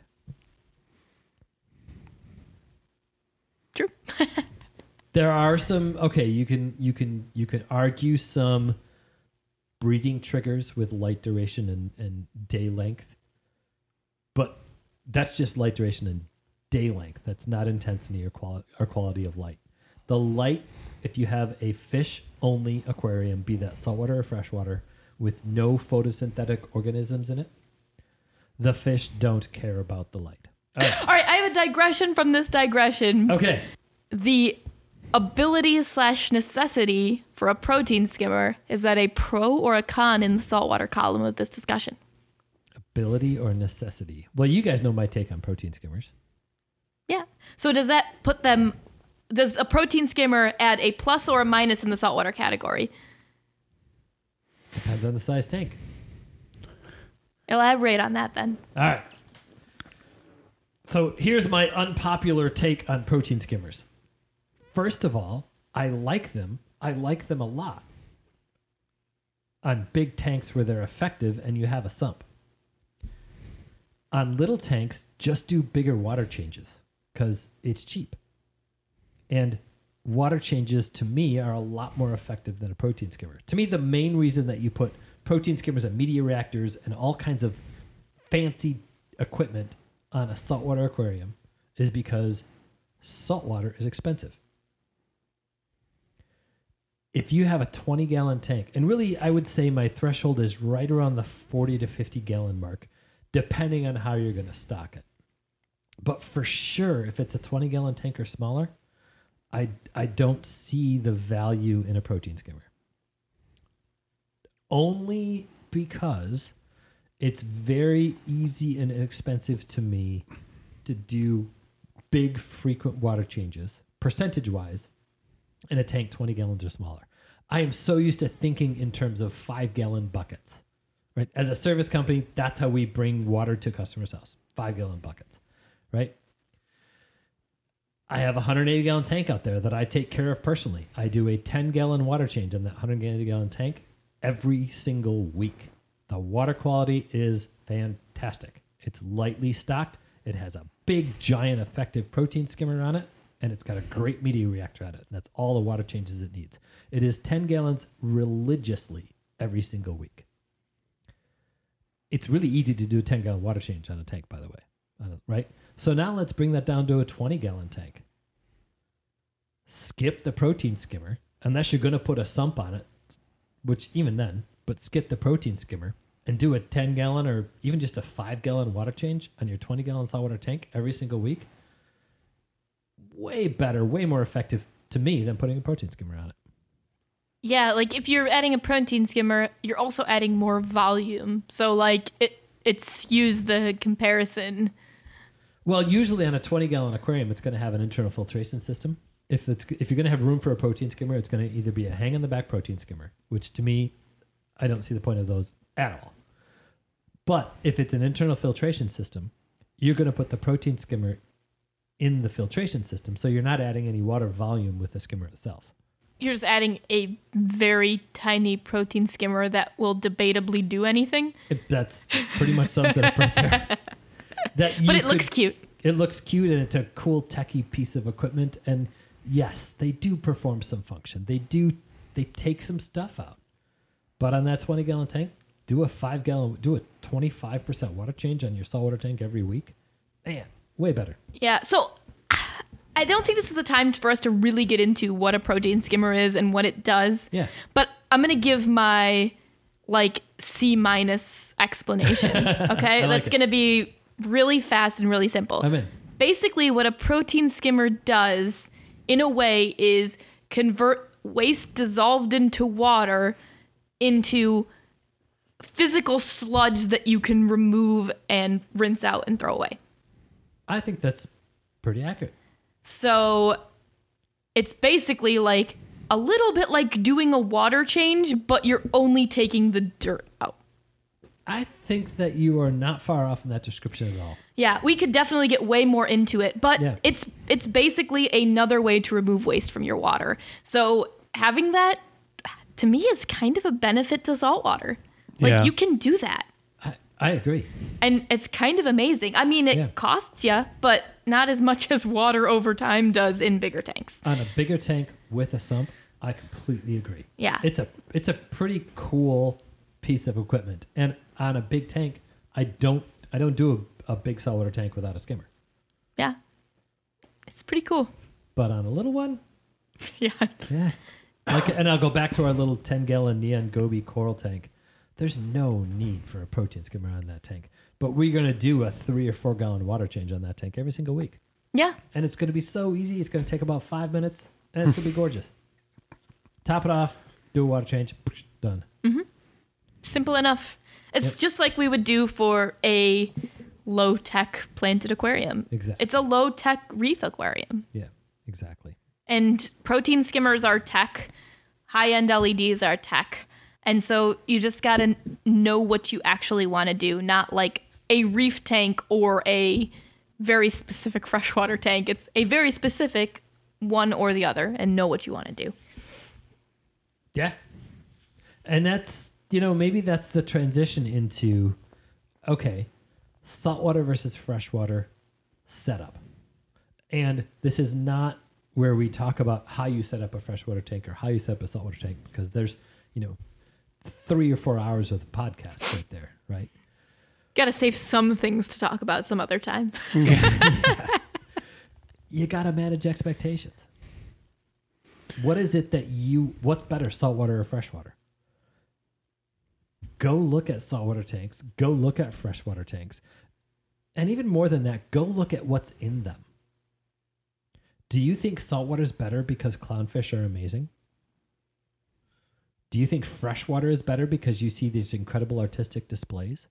True. There are some you can argue some breeding triggers with light duration and day length. But that's just light duration and day length. That's not intensity or quality of light. The light, if you have a fish-only aquarium, be that saltwater or freshwater, with no photosynthetic organisms in it, the fish don't care about the light. All right, I have a digression from this digression. Okay. The ability/necessity for a protein skimmer, is that a pro or a con in the saltwater column of this discussion? Ability or necessity? Well, you guys know my take on protein skimmers. Yeah. So does that put them... Does a protein skimmer add a plus or a minus in the saltwater category? Depends on the size tank. Elaborate on that then. All right. So here's my unpopular take on protein skimmers. First of all, I like them. I like them a lot on big tanks where they're effective and you have a sump. On little tanks, just do bigger water changes because it's cheap. And water changes, to me, are a lot more effective than a protein skimmer. To me, the main reason that you put protein skimmers and media reactors and all kinds of fancy equipment on a saltwater aquarium is because saltwater is expensive. If you have a 20-gallon tank, and really I would say my threshold is right around the 40 to 50-gallon mark, depending on how you're going to stock it. But for sure, if it's a 20-gallon tank or smaller, I don't see the value in a protein skimmer. Only because it's very easy and inexpensive to me to do big, frequent water changes, percentage-wise, in a tank 20 gallons or smaller. I am so used to thinking in terms of 5-gallon buckets, right? As a service company, that's how we bring water to customers' house, 5-gallon buckets, right? I have a 180-gallon tank out there that I take care of personally. I do a 10-gallon water change on that 180-gallon tank every single week. The water quality is fantastic. It's lightly stocked. It has a big, giant, effective protein skimmer on it, and it's got a great media reactor on it. That's all the water changes it needs. It is 10 gallons religiously every single week. It's really easy to do a 10-gallon water change on a tank, by the way, right? So now let's bring that down to a 20-gallon tank. Skip the protein skimmer, unless you're going to put a sump on it, which even then, but skip the protein skimmer and do a 10-gallon or even just a 5-gallon water change on your 20-gallon saltwater tank every single week. Way better, way more effective to me than putting a protein skimmer on it. Yeah, like if you're adding a protein skimmer, you're also adding more volume. So like it skews the comparison. Well, usually on a 20-gallon aquarium, it's going to have an internal filtration system. If you're going to have room for a protein skimmer, it's going to either be a hang-on-the-back protein skimmer, which to me, I don't see the point of those at all. But if it's an internal filtration system, you're going to put the protein skimmer in the filtration system, so you're not adding any water volume with the skimmer itself. You're just adding a very tiny protein skimmer that will debatably do anything. That's pretty much sums it up right there. But it looks cute. It looks cute, and it's a cool techie piece of equipment. And yes, they do perform some function. They take some stuff out. But on that 20-gallon tank, do a 25% water change on your saltwater tank every week. Man, way better. Yeah, so I don't think this is the time for us to really get into what a protein skimmer is and what it does. Yeah. But I'm going to give my C- explanation, okay? That's going to be really fast and really simple. I'm in. Basically, what a protein skimmer does, in a way, is convert waste dissolved into water into physical sludge that you can remove and rinse out and throw away. I think that's pretty accurate. So it's basically like a little bit like doing a water change, but you're only taking the dirt out. I think that you are not far off in that description at all. Yeah, we could definitely get way more into it, but Yeah. it's basically another way to remove waste from your water. So having that, to me, is kind of a benefit to saltwater. Like, Yeah. you can do that. I agree. And it's kind of amazing. I mean, it costs you, but not as much as water over time does in bigger tanks. On a bigger tank with a sump, I completely agree. Yeah. It's a pretty cool piece of equipment. And on a big tank, I don't do a big saltwater tank without a skimmer. Yeah. It's pretty cool. But on a little one, Yeah. yeah. And I'll go back to our little 10-gallon Neon Goby coral tank. There's no need for a protein skimmer on that tank. But we're going to do a 3 or 4 gallon water change on that tank every single week. Yeah. And it's going to be so easy. It's going to take about 5 minutes, and it's going to be gorgeous. Top it off, do a water change, done. Simple enough. It's just like we would do for a low-tech planted aquarium. Exactly. It's a low-tech reef aquarium. Yeah, exactly. And protein skimmers are tech. High-end LEDs are tech. And so you just got to know what you actually want to do, not like a reef tank or a very specific freshwater tank. It's a very specific one or the other, and know what you want to do. Yeah. And that's, maybe that's the transition into, okay, saltwater versus freshwater setup. And this is not where we talk about how you set up a freshwater tank or how you set up a saltwater tank, because there's, 3 or 4 hours of the podcast right there, right? Got to save some things to talk about some other time. You got to manage expectations. What is it what's better, saltwater or freshwater? Go look at saltwater tanks. Go look at freshwater tanks. And even more than that, go look at what's in them. Do you think saltwater is better because clownfish are amazing? Do you think freshwater is better because you see these incredible artistic displays?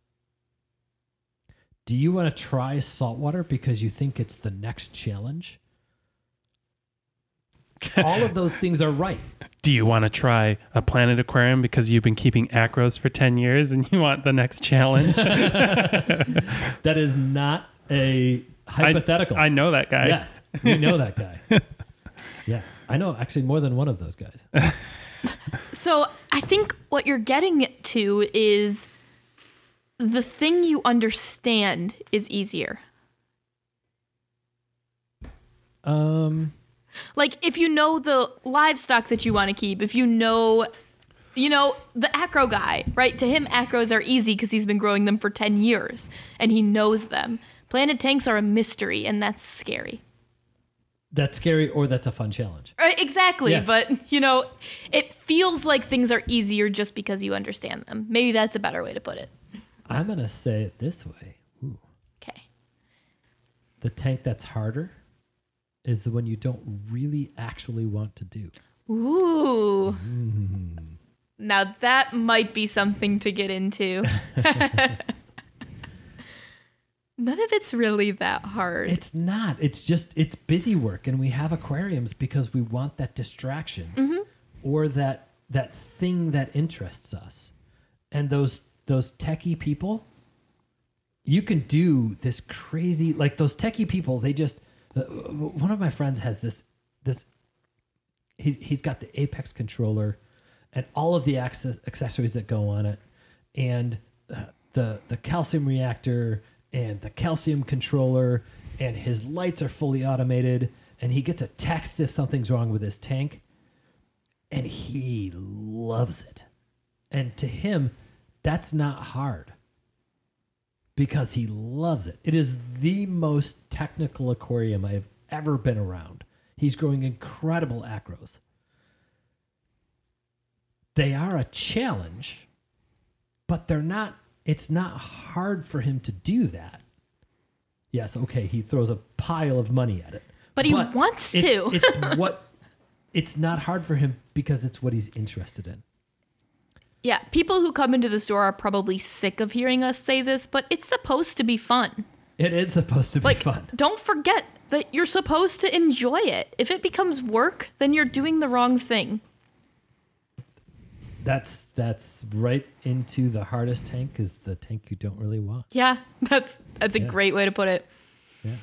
Do you want to try saltwater because you think it's the next challenge? All of those things are right. Do you want to try a Planet Aquarium because you've been keeping acros for 10 years and you want the next challenge? That is not a hypothetical. I know that guy. Yes, we know that guy. Yeah, I know actually more than one of those guys. So I think what you're getting to is the thing you understand is easier. Like if you know the livestock that you want to keep, if you know the acro guy, right? To him, acros are easy because he's been growing them for 10 years and he knows them. Planted tanks are a mystery, and that's scary. That's scary, or that's a fun challenge. Right, exactly. Yeah. But, it feels like things are easier just because you understand them. Maybe that's a better way to put it. I'm going to say it this way. Ooh. Okay. The tank that's harder is the one you don't really actually want to do. Ooh. Now that might be something to get into. None of it's really that hard. It's not. It's busy work, and we have aquariums because we want that distraction or that thing that interests us. And those techie people, you can do this crazy, like those techie people, they just, one of my friends has this he's got the Apex controller and all of the accessories that go on it, and the calcium reactor and the calcium controller, and his lights are fully automated, and he gets a text if something's wrong with his tank, and he loves it. And to him, that's not hard because he loves it. It is the most technical aquarium I have ever been around. He's growing incredible acros. They are a challenge, but they're not. It's not hard for him to do that. Yes, okay, he throws a pile of money at it. But he wants to. It's not hard for him because it's what he's interested in. Yeah, people who come into the store are probably sick of hearing us say this, but it's supposed to be fun. It is supposed to be fun. Don't forget that you're supposed to enjoy it. If it becomes work, then you're doing the wrong thing. That's right into the hardest tank, is the tank you don't really want. Yeah, that's a great way to put it. Yeah.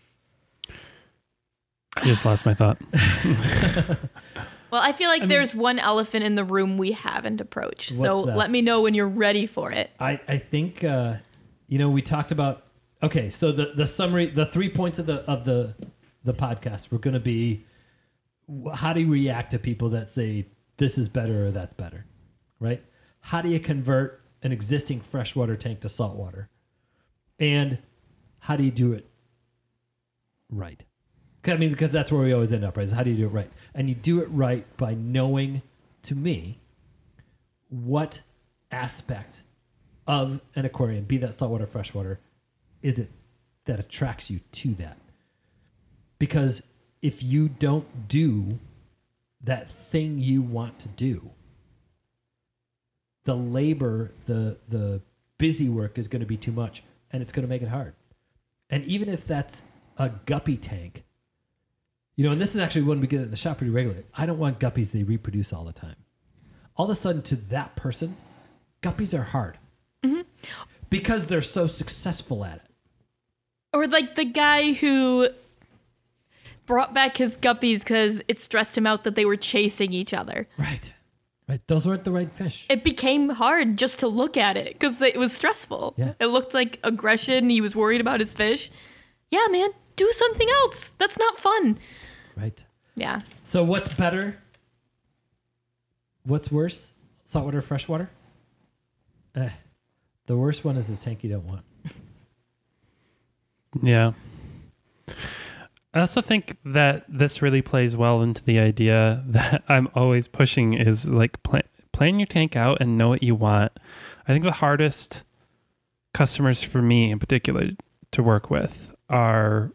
I just lost my thought. Well, I feel like there's one elephant in the room we haven't approached. So What's that? let me know when you're ready for it. I think we talked about, okay, so the summary, the 3 points of the podcast were going to be, how do you react to people that say this is better or that's better, right? How do you convert an existing freshwater tank to saltwater? And how do you do it right? I mean, because that's where we always end up, right? Is how do you do it right? And you do it right by knowing, to me, what aspect of an aquarium, be that saltwater, freshwater, is it that attracts you to that? Because if you don't do that thing you want to do, the labor, the busy work is going to be too much, and it's going to make it hard. And even if that's a guppy tank, and this is actually one we get in the shop pretty regularly. I don't want guppies, they reproduce all the time. All of a sudden, to that person, guppies are hard. Mm-hmm. Because they're so successful at it. Or like the guy who brought back his guppies because it stressed him out that they were chasing each other. Right. Those weren't the right fish. It became hard just to look at it because it was stressful. Yeah. It looked like aggression. He was worried about his fish. Yeah, man, do something else. That's not fun. Right. Yeah. So what's better? What's worse? Saltwater or freshwater? The worst one is the tank you don't want. Yeah. I also think that this really plays well into the idea that I'm always pushing is like plan your tank out and know what you want. I think the hardest customers for me in particular to work with are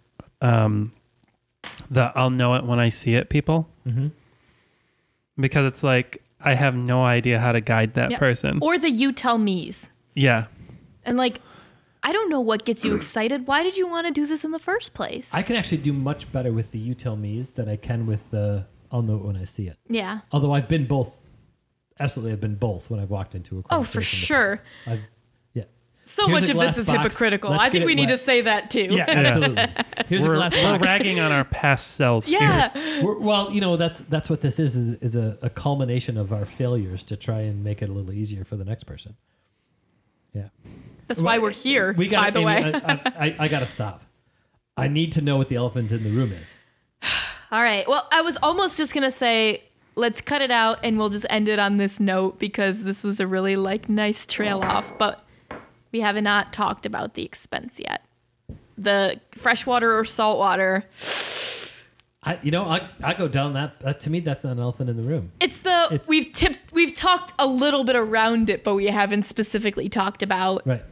the I'll know it when I see it people. Mm-hmm. Because it's like, I have no idea how to guide that person. Or the you tell me's. Yeah. And like, I don't know what gets you excited. Why did you want to do this in the first place? I can actually do much better with the you tell me's than I can with the I'll know it when I see it. Yeah. Although I've been both. Absolutely, I've been both when I've walked into a Oh, for sure. Yeah. So Here's much a of this glass is box. hypocritical. Let's I get think it we need to wet. say that too. Yeah, absolutely. Here's a glass We're box. ragging on our past selves. Yeah. Well, that's what this is a culmination of our failures to try and make it a little easier for the next person. Yeah. That's why we're here, We got by the Amy, way. I got to stop. I need to know what the elephant in the room is. All right. Well, I was almost just going to say, let's cut it out and we'll just end it on this note because this was a really nice trail off, but we have not talked about the expense yet. The freshwater or saltwater. I go down that. To me, that's not an elephant in the room. We've talked a little bit around it, but we haven't specifically talked about Right.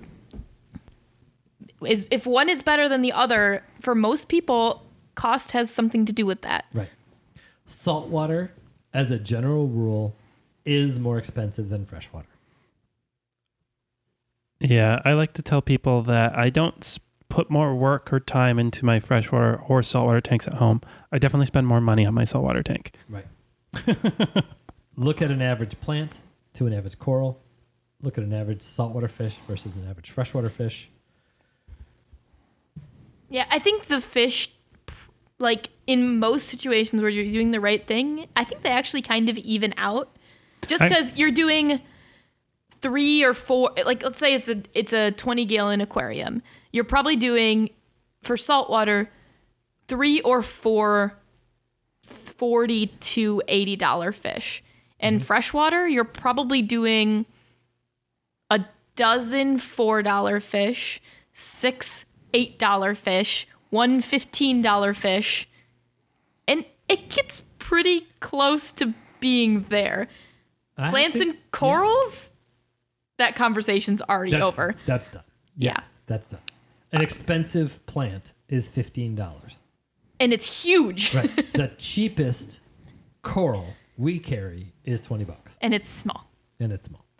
if one is better than the other. For most people, cost has something to do with that. Right. Saltwater, as a general rule, is more expensive than freshwater. Yeah, I like to tell people that I don't put more work or time into my freshwater or saltwater tanks at home. I definitely spend more money on my saltwater tank. Right. Look at an average plant to an average coral. Look at an average saltwater fish versus an average freshwater fish. Yeah, I think the fish, in most situations where you're doing the right thing, I think they actually kind of even out. Just because you're doing 3 or 4, let's say it's a 20-gallon aquarium. You're probably doing, for saltwater, 3 or 4 $40 to $80 fish. And freshwater, you're probably doing a dozen $4 fish, 6 $8 fish, 1 $15 fish, and it gets pretty close to being there. Plants and corals, that conversation's already over. That's done. Yeah. That's done. An expensive plant is $15. And it's huge. Right. The cheapest coral we carry is $20. And it's small. And it's small.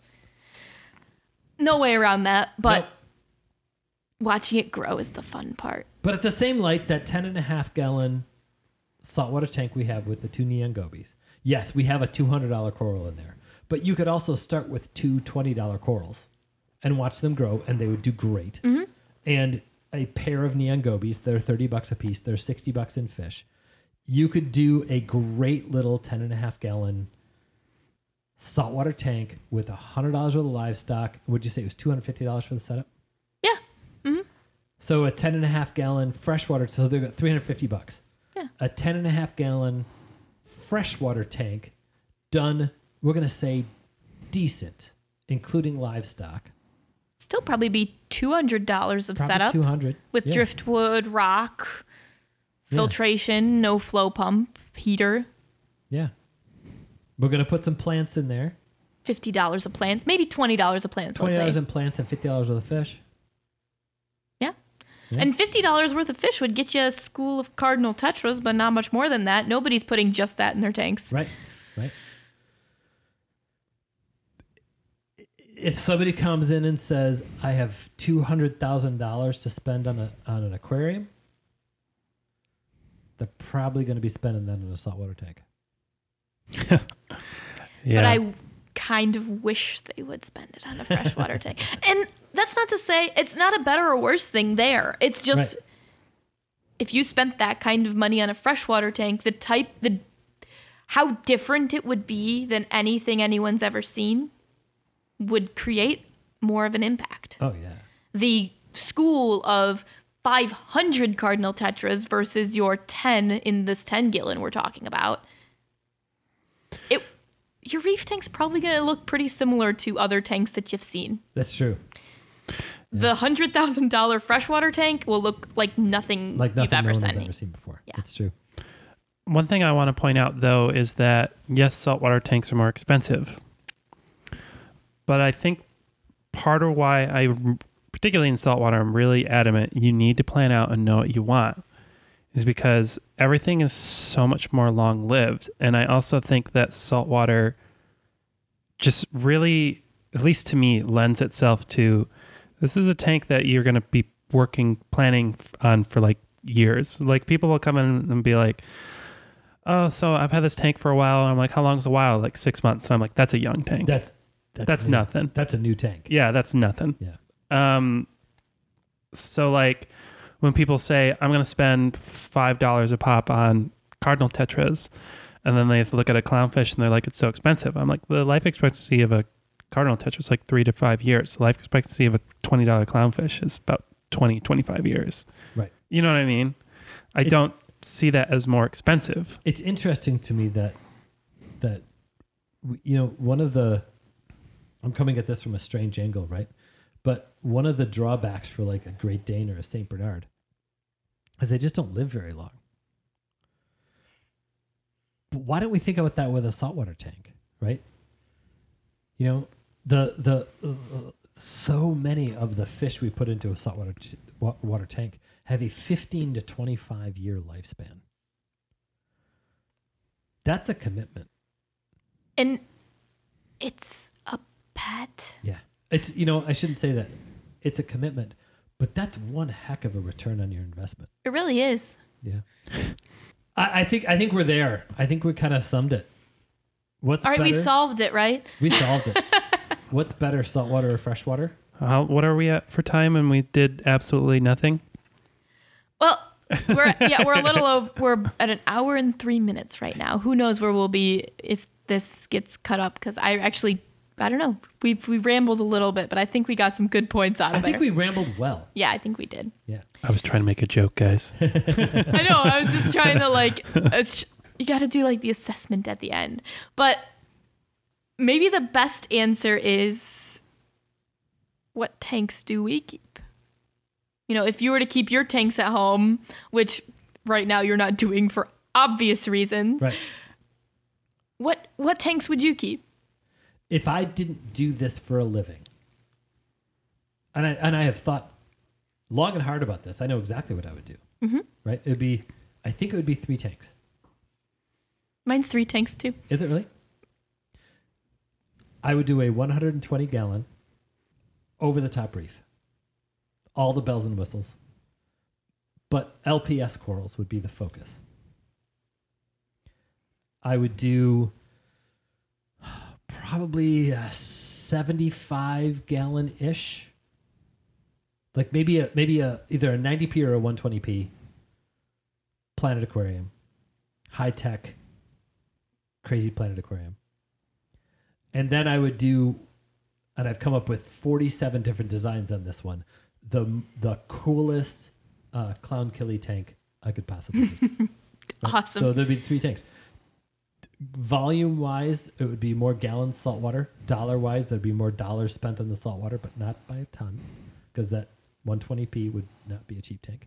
No way around that, but Nope. watching it grow is the fun part. But at the same light, that 10.5-gallon saltwater tank we have with the 2 neon gobies, yes, we have a $200 coral in there. But you could also start with 2 $20 corals and watch them grow, and they would do great. Mm-hmm. And a pair of neon gobies, they're $30 a piece. They're $60 in fish. You could do a great little 10.5-gallon saltwater tank with $100 worth of livestock. Would you say it was $250 for the setup? Yeah. Mm-hmm. So a 10.5-gallon freshwater, so they've got $350. Yeah. A 10.5-gallon freshwater tank done, we're going to say decent, including livestock. Still probably be $200 of Probably setup. $200. With Yeah. driftwood, rock, filtration, no flow pump, heater, Yeah. We're going to put some plants in there. $50 a plant, maybe $20 a plant. $20 let's say. in plants and $50 worth of fish. Yeah. Yeah. And $50 worth of fish would get you a school of cardinal tetras, but not much more than that. Nobody's putting just that in their tanks. Right. If somebody comes in and says, I have $200,000 to spend on an aquarium, they're probably going to be spending that on a saltwater tank. Yeah. But I kind of wish they would spend it on a freshwater tank. And that's not to say it's not a better or worse thing there. It's just Right. if you spent that kind of money on a freshwater tank, how different it would be than anything anyone's ever seen would create more of an impact. Oh, yeah. The school of 500 cardinal tetras versus your 10 in this 10-gallon we're talking about. Your reef tank's probably going to look pretty similar to other tanks that you've seen. That's true. The $100,000 freshwater tank will look like nothing Like you've nothing ever no one has seen. ever seen before. Yeah. It's true. One thing I want to point out, though, is that, yes, saltwater tanks are more expensive. But I think part of why particularly in saltwater, I'm really adamant you need to plan out and know what you want, is because everything is so much more long-lived. And I also think that saltwater just really, at least to me, lends itself to, this is a tank that you're going to be planning on for like years. Like people will come in and be like, oh, so I've had this tank for a while. And I'm like, how long's a while? Like 6 months. And I'm like, that's a young tank. That's That's new. nothing. That's a new tank. Yeah, that's nothing. Yeah. So like when people say I'm going to spend $5 a pop on cardinal tetras, and then they look at a clownfish and they're like, it's so expensive. I'm like, the life expectancy of a cardinal tetra is like 3 to 5 years. The life expectancy of a $20 clownfish is about 25 years. Right. You know what I mean? I don't see that as more expensive. It's interesting to me that one of the, I'm coming at this from a strange angle, right? But one of the drawbacks for like a Great Dane or a Saint Bernard is they just don't live very long. But why don't we think about that with a saltwater tank, right? You know, so many of the fish we put into a saltwater water tank have a 15 to 25 year lifespan. That's a commitment. And it's a pet. Yeah. It's, I shouldn't say that. It's a commitment, but that's one heck of a return on your investment. It really is. Yeah. I think we're there. I think we kind of summed it. What's all right, better? we solved it, right? We solved it. What's better, saltwater or freshwater? What are we at for time? And we did absolutely nothing. Well, we're a little over. We're at an hour and 3 minutes right now. Who knows where we'll be if this gets cut up? Because I don't know. We rambled a little bit, but I think we got some good points out of it. I think we rambled well. Yeah, I think we did. Yeah. I was trying to make a joke, guys. I know. I was just trying to you got to do like the assessment at the end. But maybe the best answer is, what tanks do we keep? If you were to keep your tanks at home, which right now you're not doing for obvious reasons, Right. What tanks would you keep? If I didn't do this for a living, and I have thought long and hard about this, I know exactly what I would do. Mm-hmm. Right? I think it would be 3 tanks. Mine's 3 tanks too. Is it really? I would do a 120 gallon over the top reef. All the bells and whistles. But LPS corals would be the focus. I would do probably a 75 gallon ish. Like maybe either a 90p or a 120p Planet Aquarium. High tech, crazy Planet Aquarium. And then I would do, and I've come up with 47 different designs on this one, the coolest clown killie tank I could possibly do. Right? Awesome. So there'd be 3 tanks. Volume wise, it would be more gallons saltwater. Dollar wise, there'd be more dollars spent on the saltwater, but not by a ton, because that 120p would not be a cheap tank.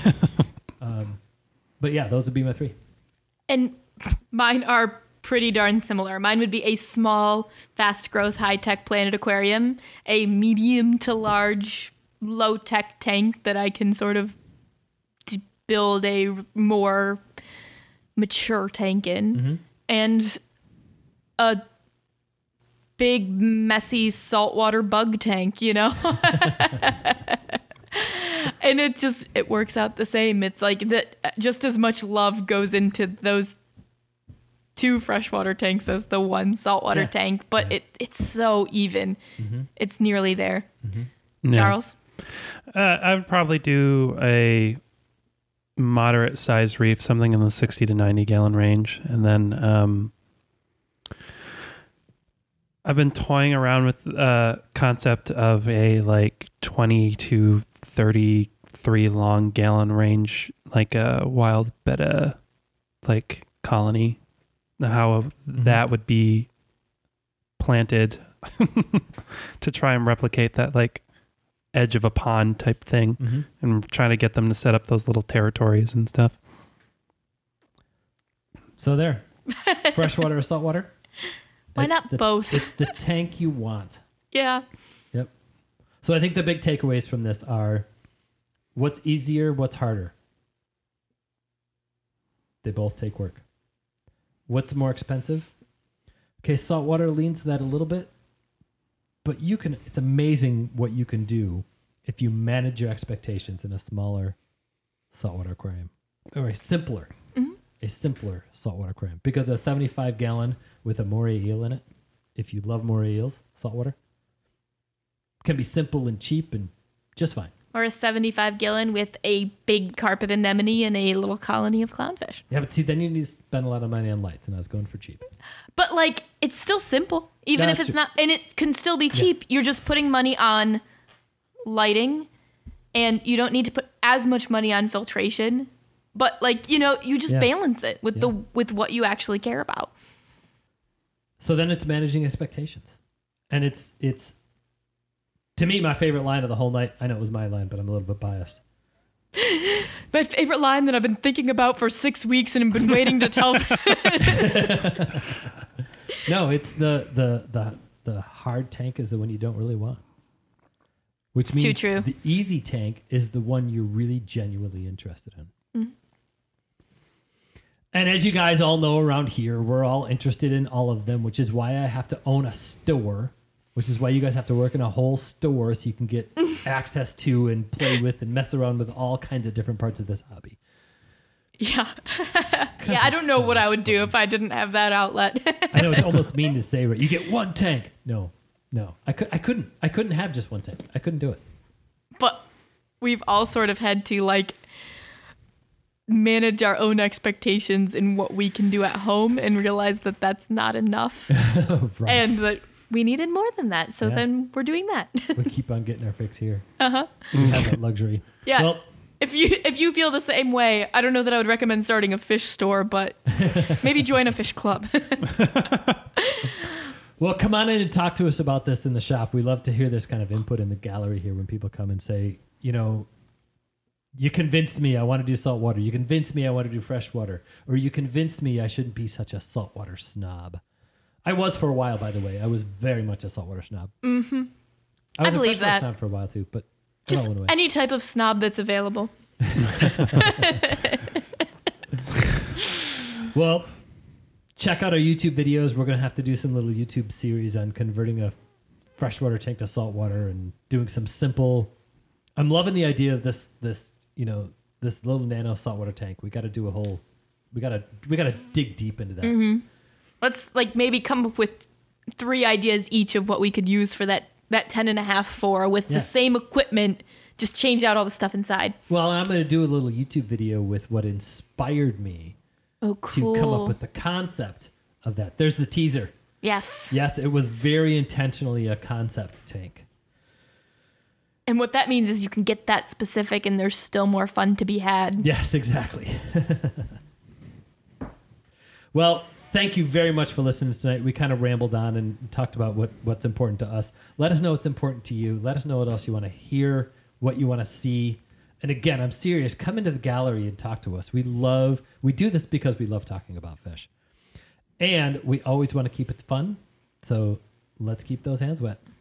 But yeah, those would be my 3. And mine are pretty darn similar. Mine would be a small, fast growth, high tech Planet Aquarium, a medium to large, low tech tank that I can sort of build a more mature tank in, and a big, messy saltwater bug tank, And it works out the same. It's like that, just as much love goes into those 2 freshwater tanks as the 1 saltwater tank, but it's so even. Mm-hmm. It's nearly there. Mm-hmm. Charles? I would probably do a moderate size reef, something in the 60 to 90 gallon range. And then I've been toying around with the concept of a like 20 to 33 long gallon range, like a wild betta like colony. How that would be planted to try and replicate that like edge of a pond type thing, and trying to get them to set up those little territories and stuff. So there, freshwater or saltwater? Why not both? It's the tank you want. Yeah. Yep. So I think the big takeaways from this are, what's easier, what's harder? They both take work. What's more expensive? Okay, saltwater leans to that a little bit, but it's amazing what you can do if you manage your expectations in a smaller saltwater aquarium, or a simpler a simpler saltwater cram because a 75 gallon with a moray eel in it, if you love moray eels, saltwater, can be simple and cheap and just fine. Or a 75 gallon with a big carpet anemone and a little colony of clownfish. Yeah, but see, then you need to spend a lot of money on lights, and I was going for cheap. But like, it's still simple, even if That's it's true. not, and it can still be cheap. You're just putting money on lighting, and you don't need to put as much money on filtration. But like, you know, you just Yeah. balance it with Yeah. with what you actually care about. So then it's managing expectations. And it's to me, my favorite line of the whole night. I know it was my line, but I'm a little bit biased. My favorite line that I've been thinking about for 6 weeks and have been waiting to tell. No, it's the hard tank is the one you don't really want. Which It's too means true. the easy tank is the one you're really genuinely interested in. And as you guys all know around here, we're all interested in all of them, which is why I have to own a store, which is why you guys have to work in a whole store so you can get access to and play with and mess around with all kinds of different parts of this hobby. Yeah. Yeah, I don't it's know so what I much would do if I didn't have that outlet. I know it's almost mean to say, right? You get one tank. No. I couldn't have just one tank. I couldn't do it. But we've all sort of had to like manage our own expectations in what we can do at home and realize that that's not enough Right. and that we needed more than that. So Yeah. then we're doing that. We keep on getting our fix here. Uh-huh. We have that luxury. Yeah. Well, If you feel the same way, I don't know that I would recommend starting a fish store, but maybe join a fish club. well, come on in and talk to us about this in the shop. We love to hear this kind of input in the gallery here when people come and say, you know, you convinced me I want to do saltwater. You convinced me I want to do freshwater. Or you convinced me I shouldn't be such a saltwater snob. I was for a while, by the way. I was very much a saltwater snob. Mm-hmm. I was I a believe freshwater that. snob for a while too, but it Just all went away. any type of snob that's available. Well, check out our YouTube videos. We're going to have to do some little YouTube series on converting a freshwater tank to saltwater and doing some simple. I'm loving the idea of this you know, this little nano saltwater tank. We got to do a whole. We got to dig deep into that. Mm-hmm. Let's like maybe come up with 3 ideas each of what we could use for that 10.5 for with Yeah. the same equipment. Just change out all the stuff inside. Well, I'm going to do a little YouTube video with what inspired me Oh, cool. to come up with the concept of that. There's the teaser. Yes. Yes, it was very intentionally a concept tank. And what that means is you can get that specific and there's still more fun to be had. Yes, exactly. Well, thank you very much for listening tonight. We kind of rambled on and talked about what's important to us. Let us know what's important to you. Let us know what else you want to hear, what you want to see. And again, I'm serious. Come into the gallery and talk to us. We do this because we love talking about fish. And we always want to keep it fun. So let's keep those hands wet.